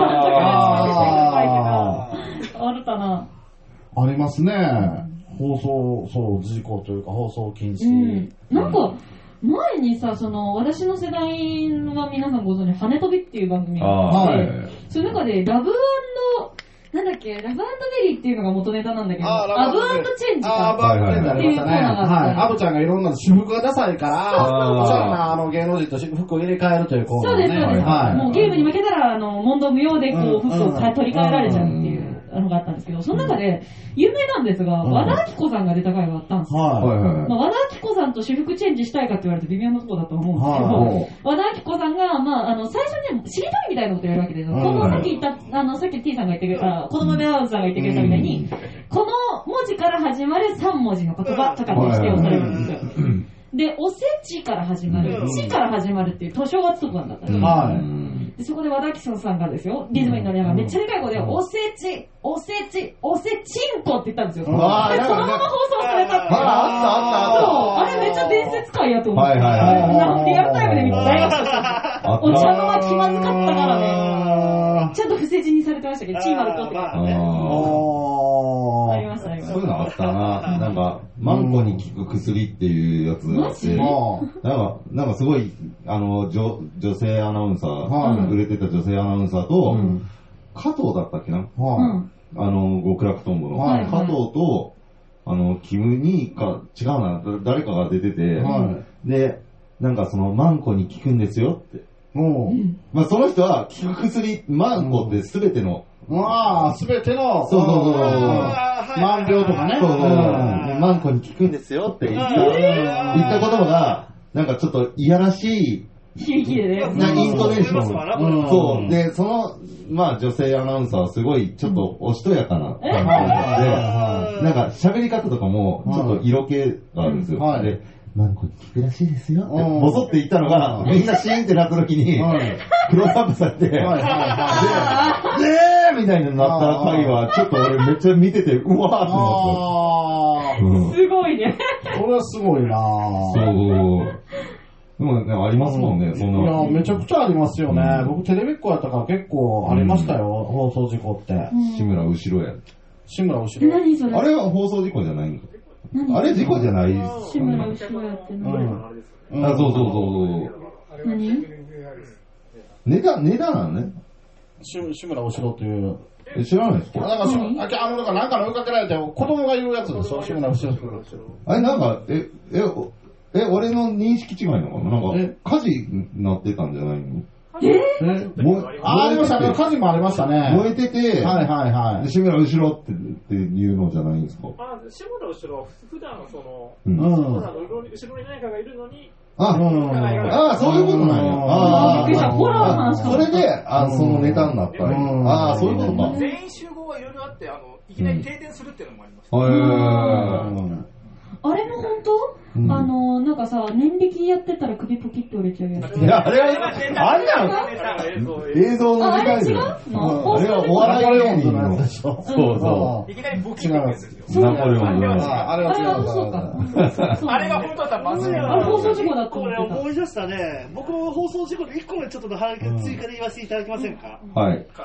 C: か、あるかな。
B: ありますね。放送、そう、事故というか、放送禁止。うん、
C: なんか、前にさ、その、私の世代は皆さんご存知、羽飛びっていう番組があって、はい、その中で、ラブ&なんだっけ、ラブ&ベリーっていうのが元ネタなんだけど、アブ&チェンジか。
B: アブ&チェンジありましたね。はい。アブちゃんがいろんな私服がダサいから、おしゃれなあの芸能人と服を入れ替えるというコーナーね。
C: そうです、そうです。はい。もうゲームに負けたら、あの、問答無用でこう、服を取り替えられちゃうっていう。のがあったんですけど、その中で有名なんですが、和田アキ子さんが出た回があったんですよ。はいはいはい、まあ、和田アキ子さんと私服チェンジしたいかって言われて微妙なところだと思うんですけど、はいはい、和田アキ子さんが、まあ、あの最初にしりとりみたいなことをやるわけですよ。はいはい、このさっき言ったあのさっき T さんが言ってくれた子供部屋さんが言ってくれたみたいに、うん、この文字から始まるさん文字の言葉とかで指定をされるんですよ。で、おせちから始まる、ち、うん、から始まるっていう、正月特番だったんですよ。はい、でそこで和田アキ子さんがですよ、リズムに乗りながらめっちゃでかい声で、うん、おせち、おせち、おせちんこって言ったんですよ。で、そのまま放送されたっていう。あったあったあった。あれめっちゃ伝説回やと思って。はいはいはい。リアルタイムで見て大爆笑した。お茶の間気まずかったからね。ちゃんと伏せ字にされてましたけど、チーマルコって書いてありましたね。
A: そういうのあったな。なんか、マンコに効く薬っていうやつがあって、なんか、なんかすごい、あの、女、女性アナウンサー、売れてた女性アナウンサーと、加藤だったっけな、あの、極楽とんぼの。加藤と、あの、キムニーか、違うな、誰かが出てて、で、なんかその、マンコに効くんですよって。まあその人は、効く薬、マンコってすべての、
B: まあ、すべての、
A: そうそうそう。
B: 万病とかね。そうそう。
A: マンコに効くんですよって言った、言った言葉が、なんかちょっといやらしい、
C: 響きでね。
A: なイントネーション。そう。で、その、まあ女性アナウンサーはすごいちょっとおしとやかな感じで、なんか喋り方とかもちょっと色気があるんですよ。で、マンコに効くらしいですよって、ボソって言ったのが、みんなシーンってなった時に、クローズアップされて、で、ねーみたいになった回は、ちょっと俺めっちゃ見てて、うわーって
C: なった。すごいね。
B: これはすごいなぁ。
A: そう。でもね、ありますもんね、そんな。
B: いや、めちゃくちゃありますよね。僕テレビっ子やったから結構ありましたよ、放送事故って。
A: 志村後ろや。
B: 志村後ろ。
C: 何それ？
A: あれは放送事故じゃないの？あれ事故じゃない？
C: 志村後ろやってない。
A: あ、そうそうそうそう。
C: 何？
A: ネタ、ネタなのね。
B: 志村後ろっていう。
A: え、知らないですか？
B: なんか、あの、なんかの追いかけられて、子供が言うやつでしょ、志村後ろ。
A: あれ、なんか、え、え、え、俺の認識違いなのかな？なんか、火事になってたんじゃないの？
C: え
B: えあ、ありましたね。火事もありましたね。
A: 燃えてて、
B: はいはいはい。
A: 志村後ろってっていうのじゃないんですか？
I: あ、志村後ろは普段その、
A: うん、
I: 志村の後ろに何かがいるのに、
A: あ、うん、あ、そういうことなんや。ああ、それで、あ、そのネタになった。ああ、そういうことか。
I: 全員集合はいろいろあって、あの、いきなり停電するっていうのもありました。
A: へ
C: ー。あれも本当？うん、あの、なんかさ、念力やってたら首ポキッと折れちゃうやつ。
A: いや、あれは、あれだよ映像の時間ですよ。あれはお笑い芸人の。そうそう。
I: いきなりボキッと折れるんですよ。
A: ナポレオンの。
B: あれは違う。
C: そうか。
I: あれが本当だったらまずい。
C: あれ放送事故だった。
H: これ思い出したね。僕も放送事故でいっこめちょっとの追加で言わせていただけませんか？
A: はい。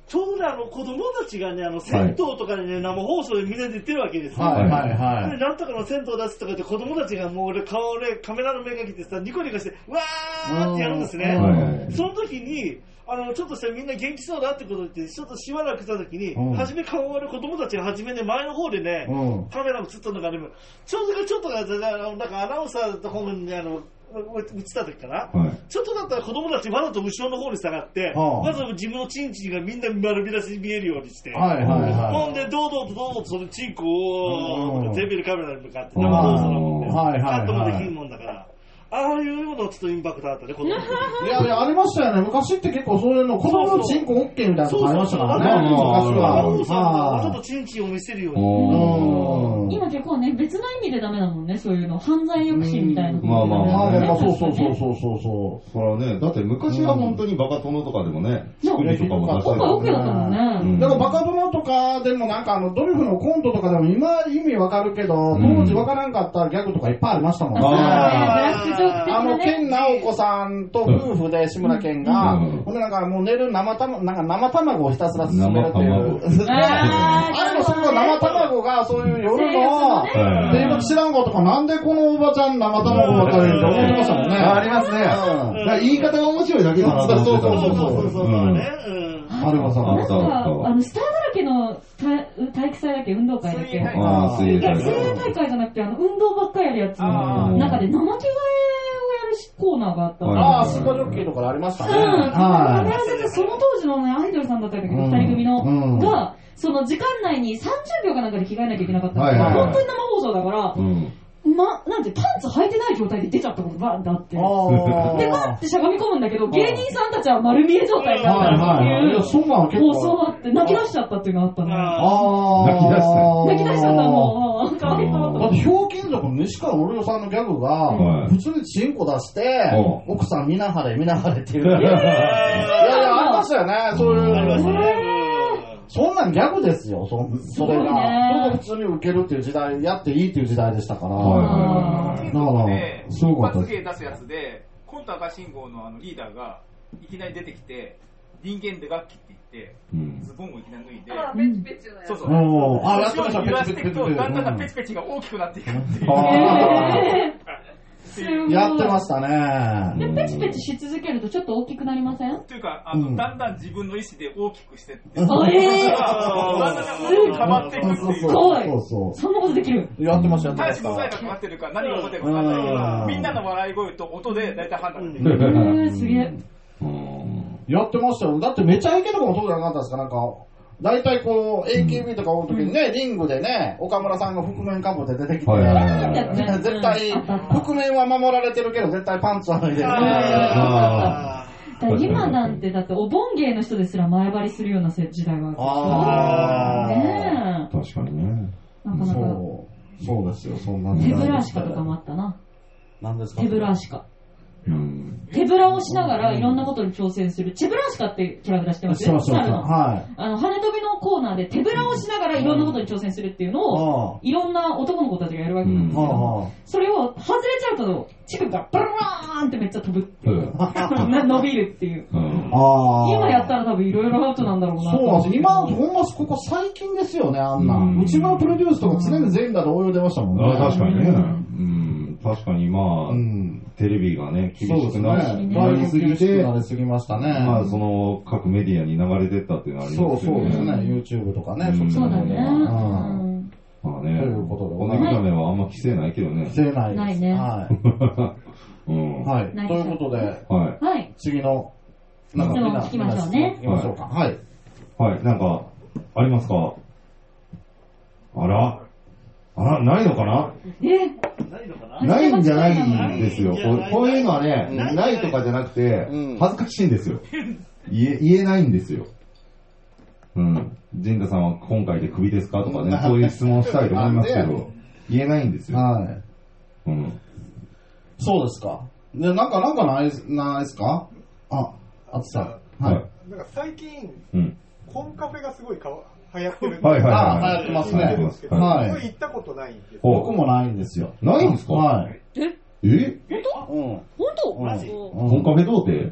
H: ちょうどね、あの、子供たちがね、あの、銭湯とかでね、生放送でみんなで言ってるわけですよ。
B: はいはいはい。
H: で、なんとかの銭湯出すとか言って、子供たちがもう俺、顔俺、カメラの目が来てさ、ニコニコして、わーってやるんですね。その時に、あの、ちょっとしたみんな元気そうだってこと言って、ちょっとしばらくした時に、うん、初め顔割る子供たちが初めね、前の方でね、うん、カメラ映ったのがね、ちょうどちょっとが、なんかアナウンサーと本にあの、映った時かな、はい、ちょっとだったら子供たちわざと後ろの方に下がって、はあ、まず自分のチンチンがみんな丸見出しに見えるようにして、はいはいはい、ほんで堂々と堂々とそのチンコをテレビカメラに向かって生放送なもんで、カットもできるもんだから。ああいうようなちょっとインパクトあったね、子供の時。
B: いやいや、ありましたよね。昔って結構そういうの、子供のチンコ OK みたいなのありましたからね。昔は。
H: ちょっとチンチンを見せるように。
C: 今結構ね、別の意味でダメだもんね、そういうの。犯罪抑止みたいな。
D: まあまあまあ。
B: そうそうそうそうそうそう。
D: そらね、だって昔は本当にバカ殿とかでもね、
C: 仕組みとかも出したり。今回 OK だったもんね。
B: でもバカ殿とかでもなんかあの、ドリフのコントとかでも今意味わかるけど、当時わからんかったギャグとかいっぱいありましたもんね。あの、健直子さんと夫婦で志村けんが、ほんでなんかもう寝る生卵、なんか生卵をひたすら進めるっていう。あれもそれが生卵がそういう夜の、で、今知らんことかなんでこのおばちゃん生卵ばっかりって思ってましたもんね。
D: ありますね。言い方が面白いだけだな。
B: そうそうそうそう。あれはさ、
C: なんか、あの、スターだらけの体育祭だっけ、運動会だっけ。
D: ああ、水泳大会。
C: 水泳大会じゃなくて、あの、運動ばっかりやるやつの中で生着替えをやるコーナーがあったの。
B: ああ、スーパージョッキーとかありましたね。うん。
C: あれは全然その当時のね、アイドルさんだったんだけど、二人組の、が、その時間内にさんじゅうびょうかなんかで着替えなきゃいけなかったから、本当に生放送だから、ま、なんて、パンツ履いてない状態で出ちゃったことがバーってあって。で、バーってしゃがみ込むんだけど、芸人さんたちは丸見え状態になったっていう。
B: そうなの結構。
C: そうあって、泣き出しちゃったっていうのがあったの。
B: あ
D: あ。泣き出した。
C: 泣き出しちゃったもう、かわいそう。
B: だって、ひょうきん族の西川のりおさんのギャグが、普通にチンコ出して、奥さん見なはれ、見なはれっていう。いやいや、ありましたよね、そういう。そんなんギャグですよ、そ, それが。それが普通に受けるっていう時代、やっていいっていう時代でしたから。だ
I: から、すごかった。一発芸出すやつで、コント赤信号のあのリーダーがいきなり出てきて、人間で楽器って言って、うん、ズボンをいきなり脱いで、
E: あ、ペチペチのやつ。
I: そうそう。あ、やってました、ペチペチ。揺らしていくと、だんだんペチペチが大きくなっていくっていう。
B: やってましたね。
C: で、ペチペチし続けるとちょっと大きくなりません？
I: というか、あの、うん、だんだん自分の意思で大きくしてって。え
C: ぇー、だんだん
I: 変わっていくっていう。
C: すごい。そんなことできる。
B: やってました、やってま
I: した。大使モザイクがかかってるか何が起こってるか分かんないけど、みんなの笑い声と音で大体判断できる。
C: えー、すげえ。
B: やってましたよ。だってめちゃイケとかもそうじゃなかったですか、なんか。大体こう、エーケービー とかおるときにね、うん、リングでね、岡村さんが覆面かぶって出てきて、絶対、覆面は守られてるけど、絶対パンツは脱いでる。
C: 今なんて、だってお盆芸の人ですら前張りするような時代が
B: あ
C: る。ね
D: え。確かにね。
C: なかなか。
B: そう、そうですよ、そんな
C: 手ぶら足かとかもあったな。
B: 何ですか？
C: 手ぶら足か。うん、手ぶらをしながらいろんなことに挑戦する。チェブラーシカってキャラクター知ってます？
B: そうそうそう。はい。
C: あの、羽飛びのコーナーで手ぶらをしながらいろんなことに挑戦するっていうのを、いろんな男の子たちがやるわけなんですけど、それを外れちゃうと、チクがバラーンってめっちゃ飛ぶっていう。伸びるっていう。今やったら多分いろいろアウトなんだろうな。
B: そうなんです。今、ほんまここ最近ですよね、あんな。内村プロデュースとか常に全員だと応用出ましたもんね。
D: 確かにね。確かにまあ、うん、テレビがね、厳しくなりすぎて、
B: なりすぎましたね。
D: まあ、その、各メディアに流れてったっていうのはありますよね。
B: そうそうですね。YouTube とかね、
C: そっちの方で。
D: まあね、ということで。おなぎダメはあんま規制ないけどね。
B: 規制ないです。
C: ないね。
B: はい。はい。ということで、
C: はい。
B: 次の、
C: なんか、聞きましょうね。
B: 聞きましょうか。はい。
D: はい。なんか、ありますか？あらあら、ないのかな？
C: え
D: ないんじゃないんですよ。こういうのはね、ないとかじゃなくて、恥ずかしいんですよ。言え、言えないんですよ。うん。陣田さんは今回でクビですかとかね、そういう質問したいと思いますけど、言えないんですよ。
B: はい。
D: うん。
B: そうですか。で、なんか、なんかない、ないですか？あ、あつさん。はい。
F: なんか最近、
D: うん。
F: コンカフェがすごいかわ流行ってるんで。
D: はいはいはい。
B: あ、流行ってますね。
F: はい。行ったことないんです。
B: 僕もないんですよ。
D: ないんですか？
B: はい。
C: え
D: え？
C: 本当？うん。本当？
B: マジ？
D: コンカフェ童貞？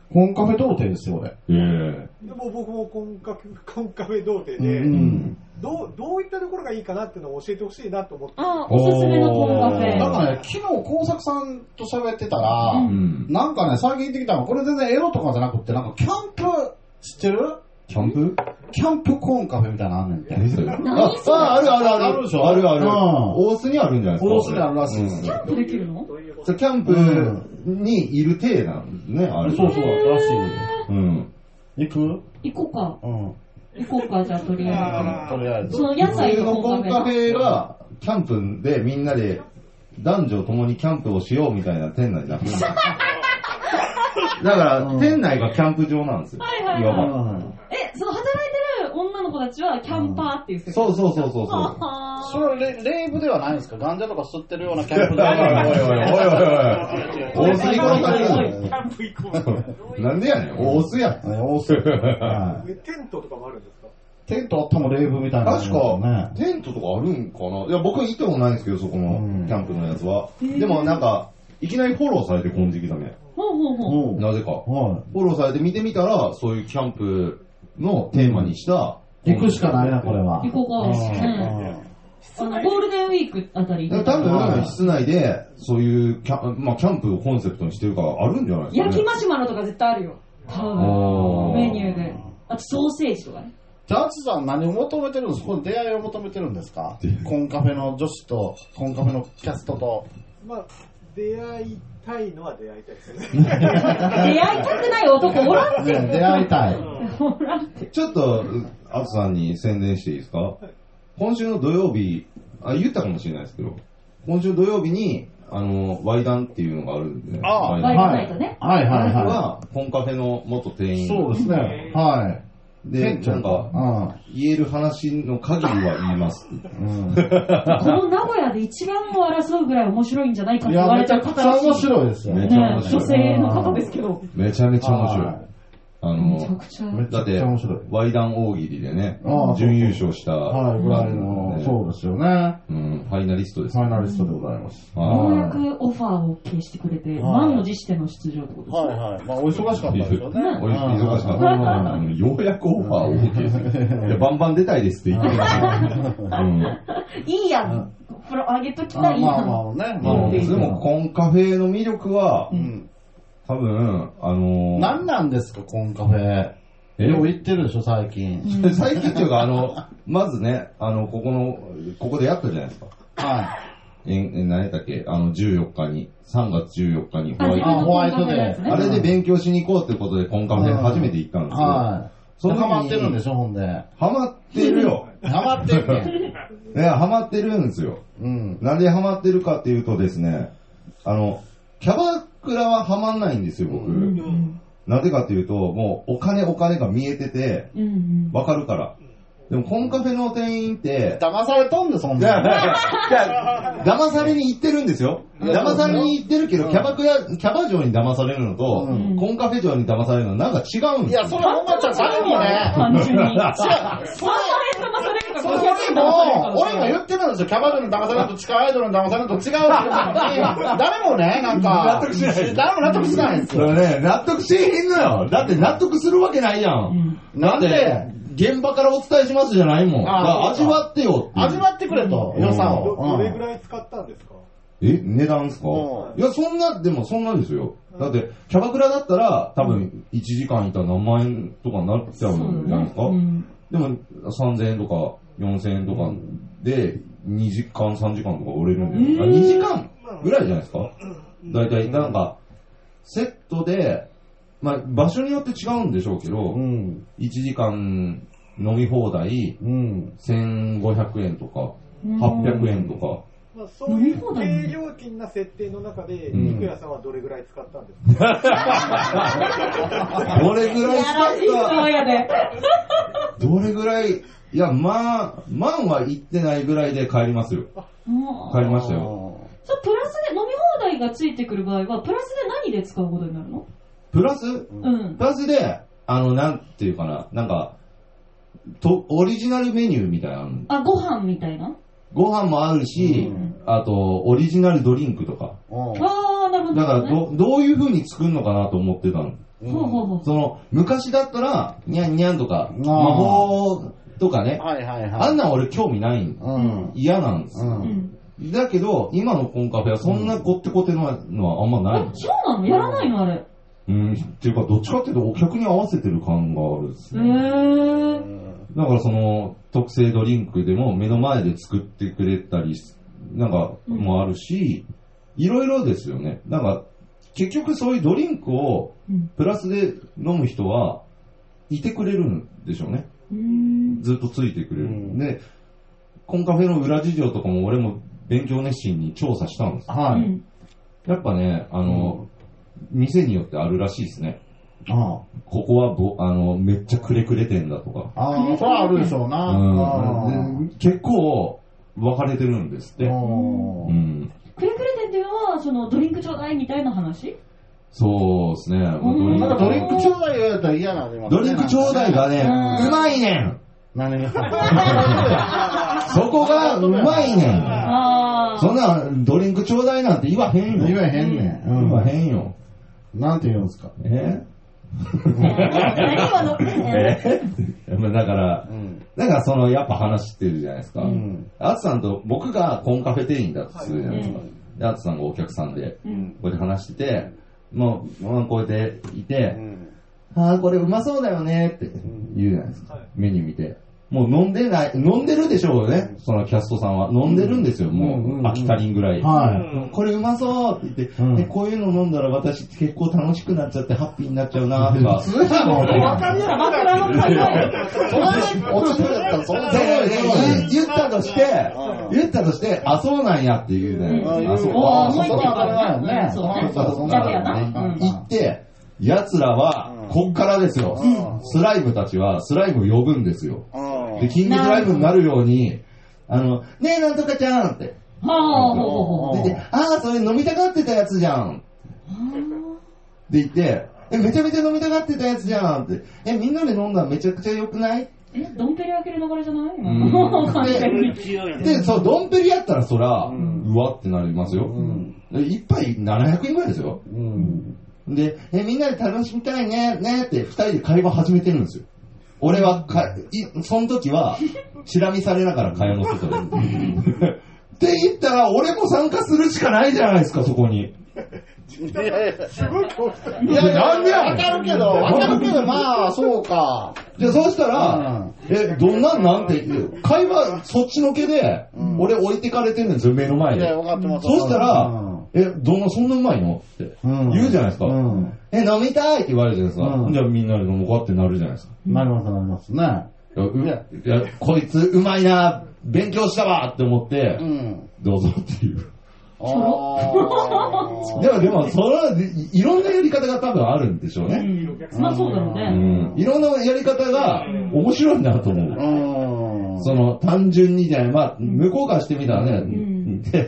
B: コンカフェ童貞ですよ、俺。
F: でも僕もコンカフェ、コンカフェ童貞で、うん、どう、どういったところがいいかなっていうのを教えてほしいなと思って。
C: ああ、おすすめのコンカフェ。
B: なんかね、昨日工作さんと喋ってたら、うん、なんかね、最近行ってきたの、これ全然エロとかじゃなくって、なんかキャンプ、知ってる？
D: キャンプ
B: キャンプコンカフェみたいなのあんねんて。
D: 何それ？
C: あ、
D: あるあるある。
B: あるでしょ？
D: あるある。大須にあるんじゃないですか？
B: 大須にあるらしいです。
C: キャンプできるの？
D: キャンプにいる体なんですね、あれ。
B: そうそう、らしい。
D: うん。
B: 行く？
C: 行こうか。
B: うん。
C: 行こうか、じゃあとりあえず。
B: とりあえず。
C: その屋台の
D: コンカフェが、キャンプでみんなで男女ともにキャンプをしようみたいな店内になってるんですよ。だから、うん、店内がキャンプ場なんですよ。
C: はいはいはい。え、その働いてる女の子たちはキャンパーっていう世界、
D: うん、そうそうそうそうそう。
B: それはレレイブではないんですか？ガンジャとか吸ってるようなキャンプ場。おいおい
D: おいおいおいおい。大須に殺される。
F: キャンプ行こ
D: う。なんでやねん。大須や。
B: 大須。
F: テントとかもあるんですか？
B: テントあったもレイブみたいな、
D: ね。確か、テントとかあるんかな。いや、僕は行ったことないんですけど、そこのキャンプのやつは。でもなんか、いきなりフォローされて、金色だね。
C: ほうほうほ
D: う。なぜか。はい、フォローされて見てみたら、そういうキャンプのテーマにした。
B: 行くしかないな、これは。
C: 行こうか。うん。あの、ゴールデンウィークあたり。
D: 多分、室内で、そういうキャ、まあ、キャンプをコンセプトにしてるからあるんじゃないですか、ね。
C: 焼きマシュマロとか絶対あるよ。多分。メニューで。あと、ソーセージとかね。
B: じゃあ、あつさん何を求めてるんですか？これ出会いを求めてるんですか？コンカフェの女子と、コンカフェのキャストと。
F: まあ、出会いたいのは出会いたいですよね。
C: 出会いたくない男おらんって。
B: 出会いたい。
C: おらんって。
D: ちょっと、あつさんに宣伝していいですか？はい、今週の土曜日、あ、言ったかもしれないですけど、今週土曜日に、あの、ワイダンっていうのがあるんで、ね。
C: ああ、ワイダンナイトね。
B: はいはいはい。
D: 僕は、コンカフェの元店員。
B: そうですね。はい。
D: で、なんか、言える話の限りは言います。うん、
C: この名古屋で一番も争うぐらい面白いんじゃないかって言われた方らしい。
B: めちゃくちゃ面白いですよね。
C: ね、女性の方ですけど。
D: めちゃめちゃ面白い。あの、
C: めちゃくちゃ
D: だって、ワイダン大喜利でね、準優勝した、
B: はい、ぐらいの、そうですよね。
D: うん、ファイナリストです。
B: ファイナリストでございます。
C: ようやくオファーを OK してくれて、満を持しての出場ってことですね。
B: はいはい。まあ、お忙しかったですよね。
D: お忙しかった。ようやくオファーを OK して、いや、バンバン出たいですって言ってた。
C: いいやん。プロ上げときたいやん。
B: まあまあね。
D: でも、コンカフェの魅力は、多分、あのー、
B: 何なんですか、コンカフェ。え、よう言ってるでしょ、最近。
D: 最近っていうか、あの、まずね、あの、ここの、ここでやったじゃないですか。
B: はい。
D: え、何やったっけ？あの、じゅうよっかに、さんがつじゅうよっかにホワイト
B: デー。ホワイトデー。
D: あれで勉強しに行こうってことで、コンカフェ初めて行ったんですよ。
B: はい。それハマってるんでしょ、ほんで。
D: ハマってるよ。
B: ハマってるね。
D: いや、ハマってるんですよ。
B: うん。
D: なんでハマってるかっていうとですね、あの、キャバクラはハマんないんですよ、僕。なぜかっていうと、もうお金お金が見えてて、わかるから。でも、コンカフェの店員って、
B: 騙されとんで、そんな。
D: いや、騙されに行ってるんですよ。騙されに行ってるけど、キャバクラ、キャバ嬢に騙されるのと、コンカフェ嬢に騙されるのなんか違うんですよ。
B: いや、それは思っちゃ誰もね。
C: 単純に。違う。そんなに騙されるかごひゃくえん騙されるか。
B: 俺も言ってるんですよ。キャバ嬢に騙されると、地下アイドルに騙されると違うって言って誰もね、なんか、納得しない。誰も納得しないんですよ。
D: それね、納得しへんのよ。だって納得するわけないやん。
B: なんで
D: 現場からお伝えしますじゃないもん。味わってよって。
B: 味わってくれと、予算を。
F: どれぐらい使ったんですか？
D: え、値段ですか？いや、そんな、でもそんなですよ。だって、キャバクラだったら、多分いちじかんいたら何万円とかになっちゃうんじゃないですか？でも、さんぜんえんとかよんせんえんとかで、にじかん、さんじかんとか売れるんじゃないですか？にじかんぐらいじゃないですか？だいたい、なんか、セットで、まあ、場所によって違うんでしょうけど、うん、いちじかん飲み放題、うん、せんごひゃくえんとか、はっぴゃくえんとか。
F: まあ、そういう低料金な設定の中で、ニクヤさんはどれぐらい使ったんですか？
D: どれぐらい使ったどれぐらい、いや、まあ、万は行ってないぐらいで帰りますよ。帰りましたよ。
C: そう、プラスで飲み放題がついてくる場合は、プラスで何で使うことになるの？
D: プラス、
C: うん、
D: プラスで、あの、なんていうかな、なんか、と、オリジナルメニューみたいなの。
C: あ、ご飯みたいな？
D: ご飯もあるし、うん、あと、オリジナルドリンクとか。
C: ああ、なるほほど、
A: だからど、どういう風に作るのかなと思ってたの。
C: ほうほうほう。
A: その、昔だったら、にゃんにゃんとか、魔法とかね、
B: はいはいはい。
A: あんなん俺興味ないん、うん、嫌なんですよ。うんだけど、今のコンカフェはそんなゴッテゴテののはあんまない。
C: うん、そうなのやらないのあれ。
A: うん、っていうか、どっちかっていうとお客に合わせてる感があるんですね。へー。だからその、特製ドリンクでも目の前で作ってくれたり、なんか、もあるし、いろいろですよね。なんか、結局そういうドリンクをプラスで飲む人はいてくれるんでしょうね。うんずっとついてくれる。で、コンカフェの裏事情とかも俺も勉強熱心に調査したんです。はい。やっぱね、あの、うん、店によってあるらしいですね。ああここはぼあのめっちゃくれくれ店だとか。
B: ああ、それはあるでしょうな。
A: うん、結構分かれてるんですって。うん、
C: くれくれ店っていうのはそのドリンクちょうだいみたいな話？
A: そうですね。
B: なんかドリンクちょうだい言われたら嫌なの。
A: ドリンクちょうだいがね、うまいねん。
B: 何が
A: そこがうまいねん。そんなドリンクちょうだいなんて言わへんよ。
B: 言わへんねん。
A: 言わへんよ。
B: なんて言うんですか。
A: え何今のえだから、だからそのやっぱ話してるじゃないですか。アツさんと僕がコンカフェ店員だとするじゃないですか。でアツさんがお客さんで、こうやって話してて、もうこうやっていて、ああこれうまそうだよねって言うじゃないですか。メニュー見て。もう飲んでない、飲んでるでしょうね、そのキャストさんは。飲んでるんですよ、もう、飽き足りんぐらい。はい。これうまそうって言って、こういうの飲んだら私結構楽しくなっちゃってハッピーになっちゃうなとか。
B: それはもう、わかるやろ、枕の会話。それで、落ちるやったら、それ
A: で、言ったとして、言ったとして、あ、そうなんやって言うね。あ、そう。
B: あ、それは当たり前よね。
A: そうそう。言って、奴らは、こっからですよ。スライムたちは、スライムを呼ぶんですよ。で、キングスライムになるように、あの、ねえ、なんとかちゃんって。はぁ。で、ああ、それ飲みたがってたやつじゃん。で言って、え、めちゃめちゃ飲みたがってたやつじゃんって。え、みんなで飲んだらめちゃくちゃ良くない
C: え、ドンペリ開ける流れじゃないの
A: で、そう、ドンペリやったらそら、うわってなりますよ。一杯ななひゃくえんぐらいですよ。で、え、みんなで楽しみたいね、ねって二人で会話始めてるんですよ。俺はか、い、その時は、チラ見されながら会話の外で。って言ったら、俺も参加するしかないじゃないですか、そこに。
B: いやいや、すごい顔してる。
A: いや、なんでや
B: わかるけど、わかるけど、まあ、そうか。
A: じゃあ、そうしたら、うん、え、どんなんなんて言って、会話、そっちのけで、うん、俺置いてかれてるんですよ、目の前で。
B: いや、わかってます。
A: そうしたら、うんえ、どんな、そんなうまいのって言うじゃないですか。うん、え、飲みたいって言われるじゃないですか。うん、じゃあみんなで飲もうかってなるじゃないですか。
B: なります、なりますね。
A: いや、いやこいつうまいな、勉強したわって思って、うん、どうぞっていう。あでも、でも、それはいろんなやり方が多分あるんでしょうね。
C: うん、まあそうだろうね、
A: うん。いろんなやり方が面白いなと思う。うん、その、単純にじゃない、まあ、向こうからしてみたらね、うん、って。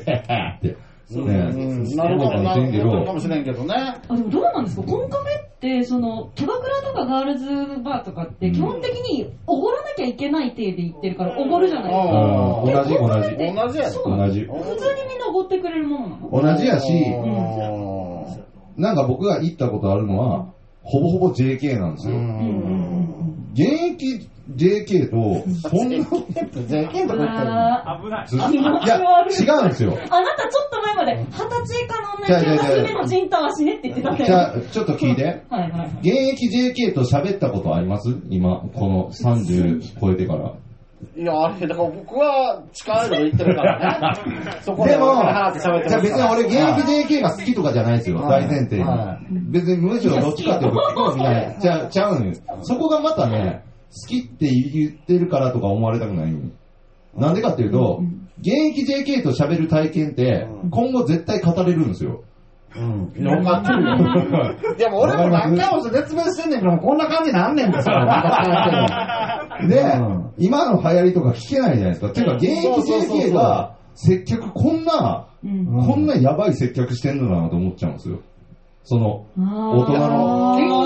B: そうね、うん、なるほどなるほどかもしれんけどね。
C: あ、でもどうなんですか、コンカフェって、その、キャバクラとかガールズバーとかって、基本的におごらなきゃいけない体で言ってるから、おごるじゃないですか。
A: 同じ、同じ。
B: 同じや
C: そう同じ。普通にみんなおごってくれるものなの？
A: 同じやし、なんか僕が言ったことあるのは、ほぼほぼ ジェーケー なんですよ。現役ジェーケー と、そんな、ジェ
B: ーケー とか言ってるの
I: 危ない。
A: いや、違うんですよ。
C: あなたちょっと前まで、二十歳以下の女の娘のジンタは死ねって言ってたんだよ。
A: じゃあ、ちょっと聞いて。はいはいはい。現役 ジェーケー と喋ったことあります今、このさんじゅう超えてから。
B: いや、あれ、だから僕は近いの言ってるからね。そこでも、じゃあ
A: 別に俺現役 ジェーケー が好きとかじゃないですよ、大前提に。別にむしろどっちかっていうと興味ない。ちゃ、ちゃうんよ。そこがまたね、好きって言ってるからとか思われたくない。なんでかっていうと、現役 ジェーケー と喋る体験って、今後絶対語れるんですよ。
B: うん。分かってるよ。でも俺も何回も説明してんねんけど、こんな感じなんねんですよ。
A: で、今の流行りとか聞けないじゃないですか。ていうか、現役 ジェーケー が接客こんな、こんなやばい接客してんのかなと思っちゃうんですよ。その、大人の。
B: 現役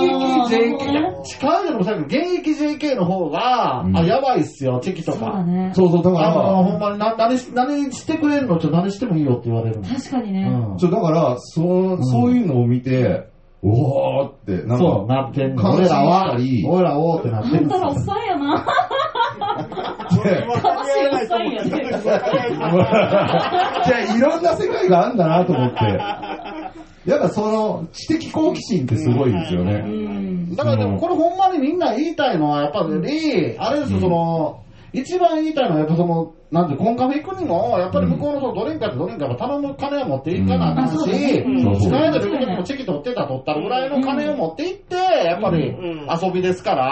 B: ジェーケー、近いのもさ、現役 ジェーケー の方が、あ、やばいっすよ、チェキとか。
C: そうだね。
D: そうそう、だから。
B: あの、ほんまにな、何し、何してくれるのちょ、何してもいいよって言われる。
C: 確かにね。
D: そう、だから、そう、そういうのを見て、おーって、
B: なんか、そう、なってんの。俺らは、俺らおーってなってんの。
C: あんたらおっさんやな。
F: 楽しいおっさんやね。
D: じゃあ、いろんな世界があるんだなと思って。やっぱその、知的好奇心ってすごいですよね。うん、
B: だからでも、これほんまにみんな言いたいのは、やっぱり、あれですよ、その、一番言いたいのは、やっぱその、なんて、コンカフェ行くにも、やっぱり向こうのそのドリンクってドリンクが頼む金を持っていかなあかんし、使えた時にもチェキ取ってた取ったぐらいの金を持っていって、やっぱり遊びですから、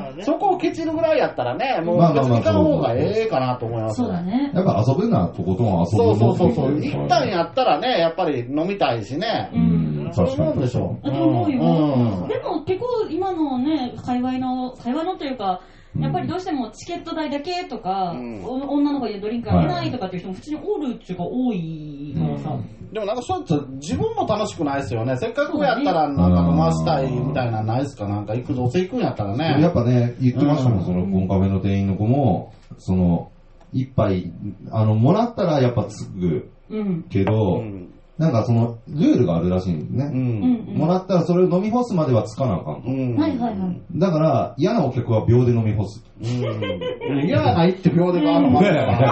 B: そこをケチるぐらいやったらね、もう別に行かん方がええかなと思います。
C: そうだね。
D: やっぱ遊ぶなとことん遊ぶ。
B: そうそうそうそう。行ったんやったらね、やっぱり飲みたいしね。うん。そういうもんでしょ。
C: と思うよ。でも結構今のね、界隈の、界隈のというか、やっぱりどうしてもチケット代だけとか、うん、女の子にドリンクあげないとかっていう人も普通におるっていうか多いからさ、うん、
B: でもなんかそうやって自分も楽しくないですよね。せっかくやったらなんか飲ましたいみたいなのないですか。なんか行くどうせ行くんやったらね。
D: やっぱね言ってましたもん、うん、そのコンカフェの店員の子もその一杯あのもらったらやっぱつくけど、うん、なんかそのルールがあるらしいんですね、うん、もらったらそれを飲み干すまではつかなあかんと、うん、はいはいはい。だから嫌なお客は秒で飲み干す、うん、
B: 嫌な行って秒でがあるまで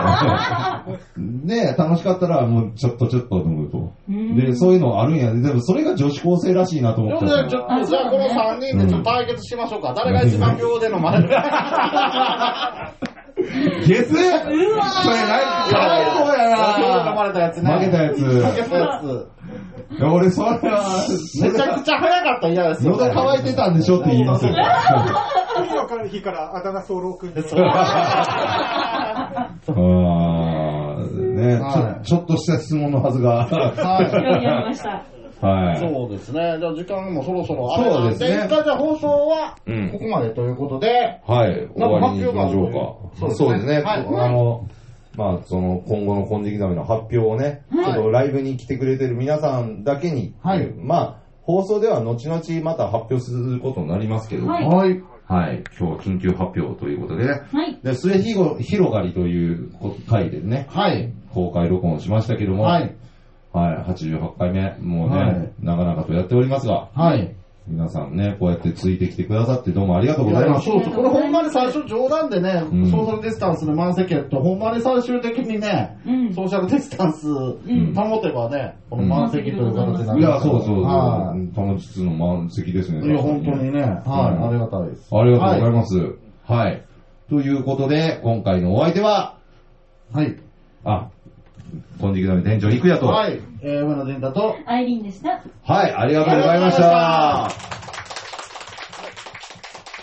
D: で楽しかったらもうちょっとちょっと飲むと、でそういうのあるんやで。でもそれが女子高生らしいなと思ってた。
B: ちょっとじゃあこのさんにんでちょっと対決しましょうか、うん、誰が一番秒で飲まれるか
D: ゲスうわーそれない
B: 最高やな。飲まれたやつね。
D: 負けたやつ。負けたやつ。いや俺それは
B: めちゃくちゃ早かったら嫌ですよ。
D: 喉乾いてたんでしょって言いますよ。
F: 次の日からあだ名早漏くんです。
D: あーね、はい、ちょ、ちょっとした質問のはずが。
C: はい。やりました。
B: はい。そうですね。じゃあ時間もそろそろあれなんで、そうですね。一回じゃあ放送はここまでということで、
D: うん、はい。終わりにしましょうか。そうですね。はい、あの、まあ、その今後の金色ザメの発表をね、はい、ちょっとライブに来てくれてる皆さんだけに、はい、まあ、放送では後々また発表することになりますけども、はい。はい。今日緊急発表ということでね、はい。で、末広がりという回でね、はい。公開録音しましたけども、はい。はい、はちじゅうはちかいめ、もうね、はい、なかなかとやっておりますが、はい。皆さんね、こうやってついてきてくださってどうもありがとうございます。
B: そうそう、これほんまに最初冗談でね、うん、ソーシャルディスタンスの満席やと、ほんまに最終的にね、うん、ソーシャルディスタンス保てばね、うん、この満席という形になる、うん。い
D: や、そうそう、はい、保ちつつの満席ですね。
B: いや、本当にね、はい、ありがたいです。
D: ありがとうございます。はい。はい、ということで、今回のお相手は、はい。あ、金色ザメ店長、いくやと。
B: はい。えー、上野善太と、
C: アイリーンでした。
D: はい、ありがとうございました。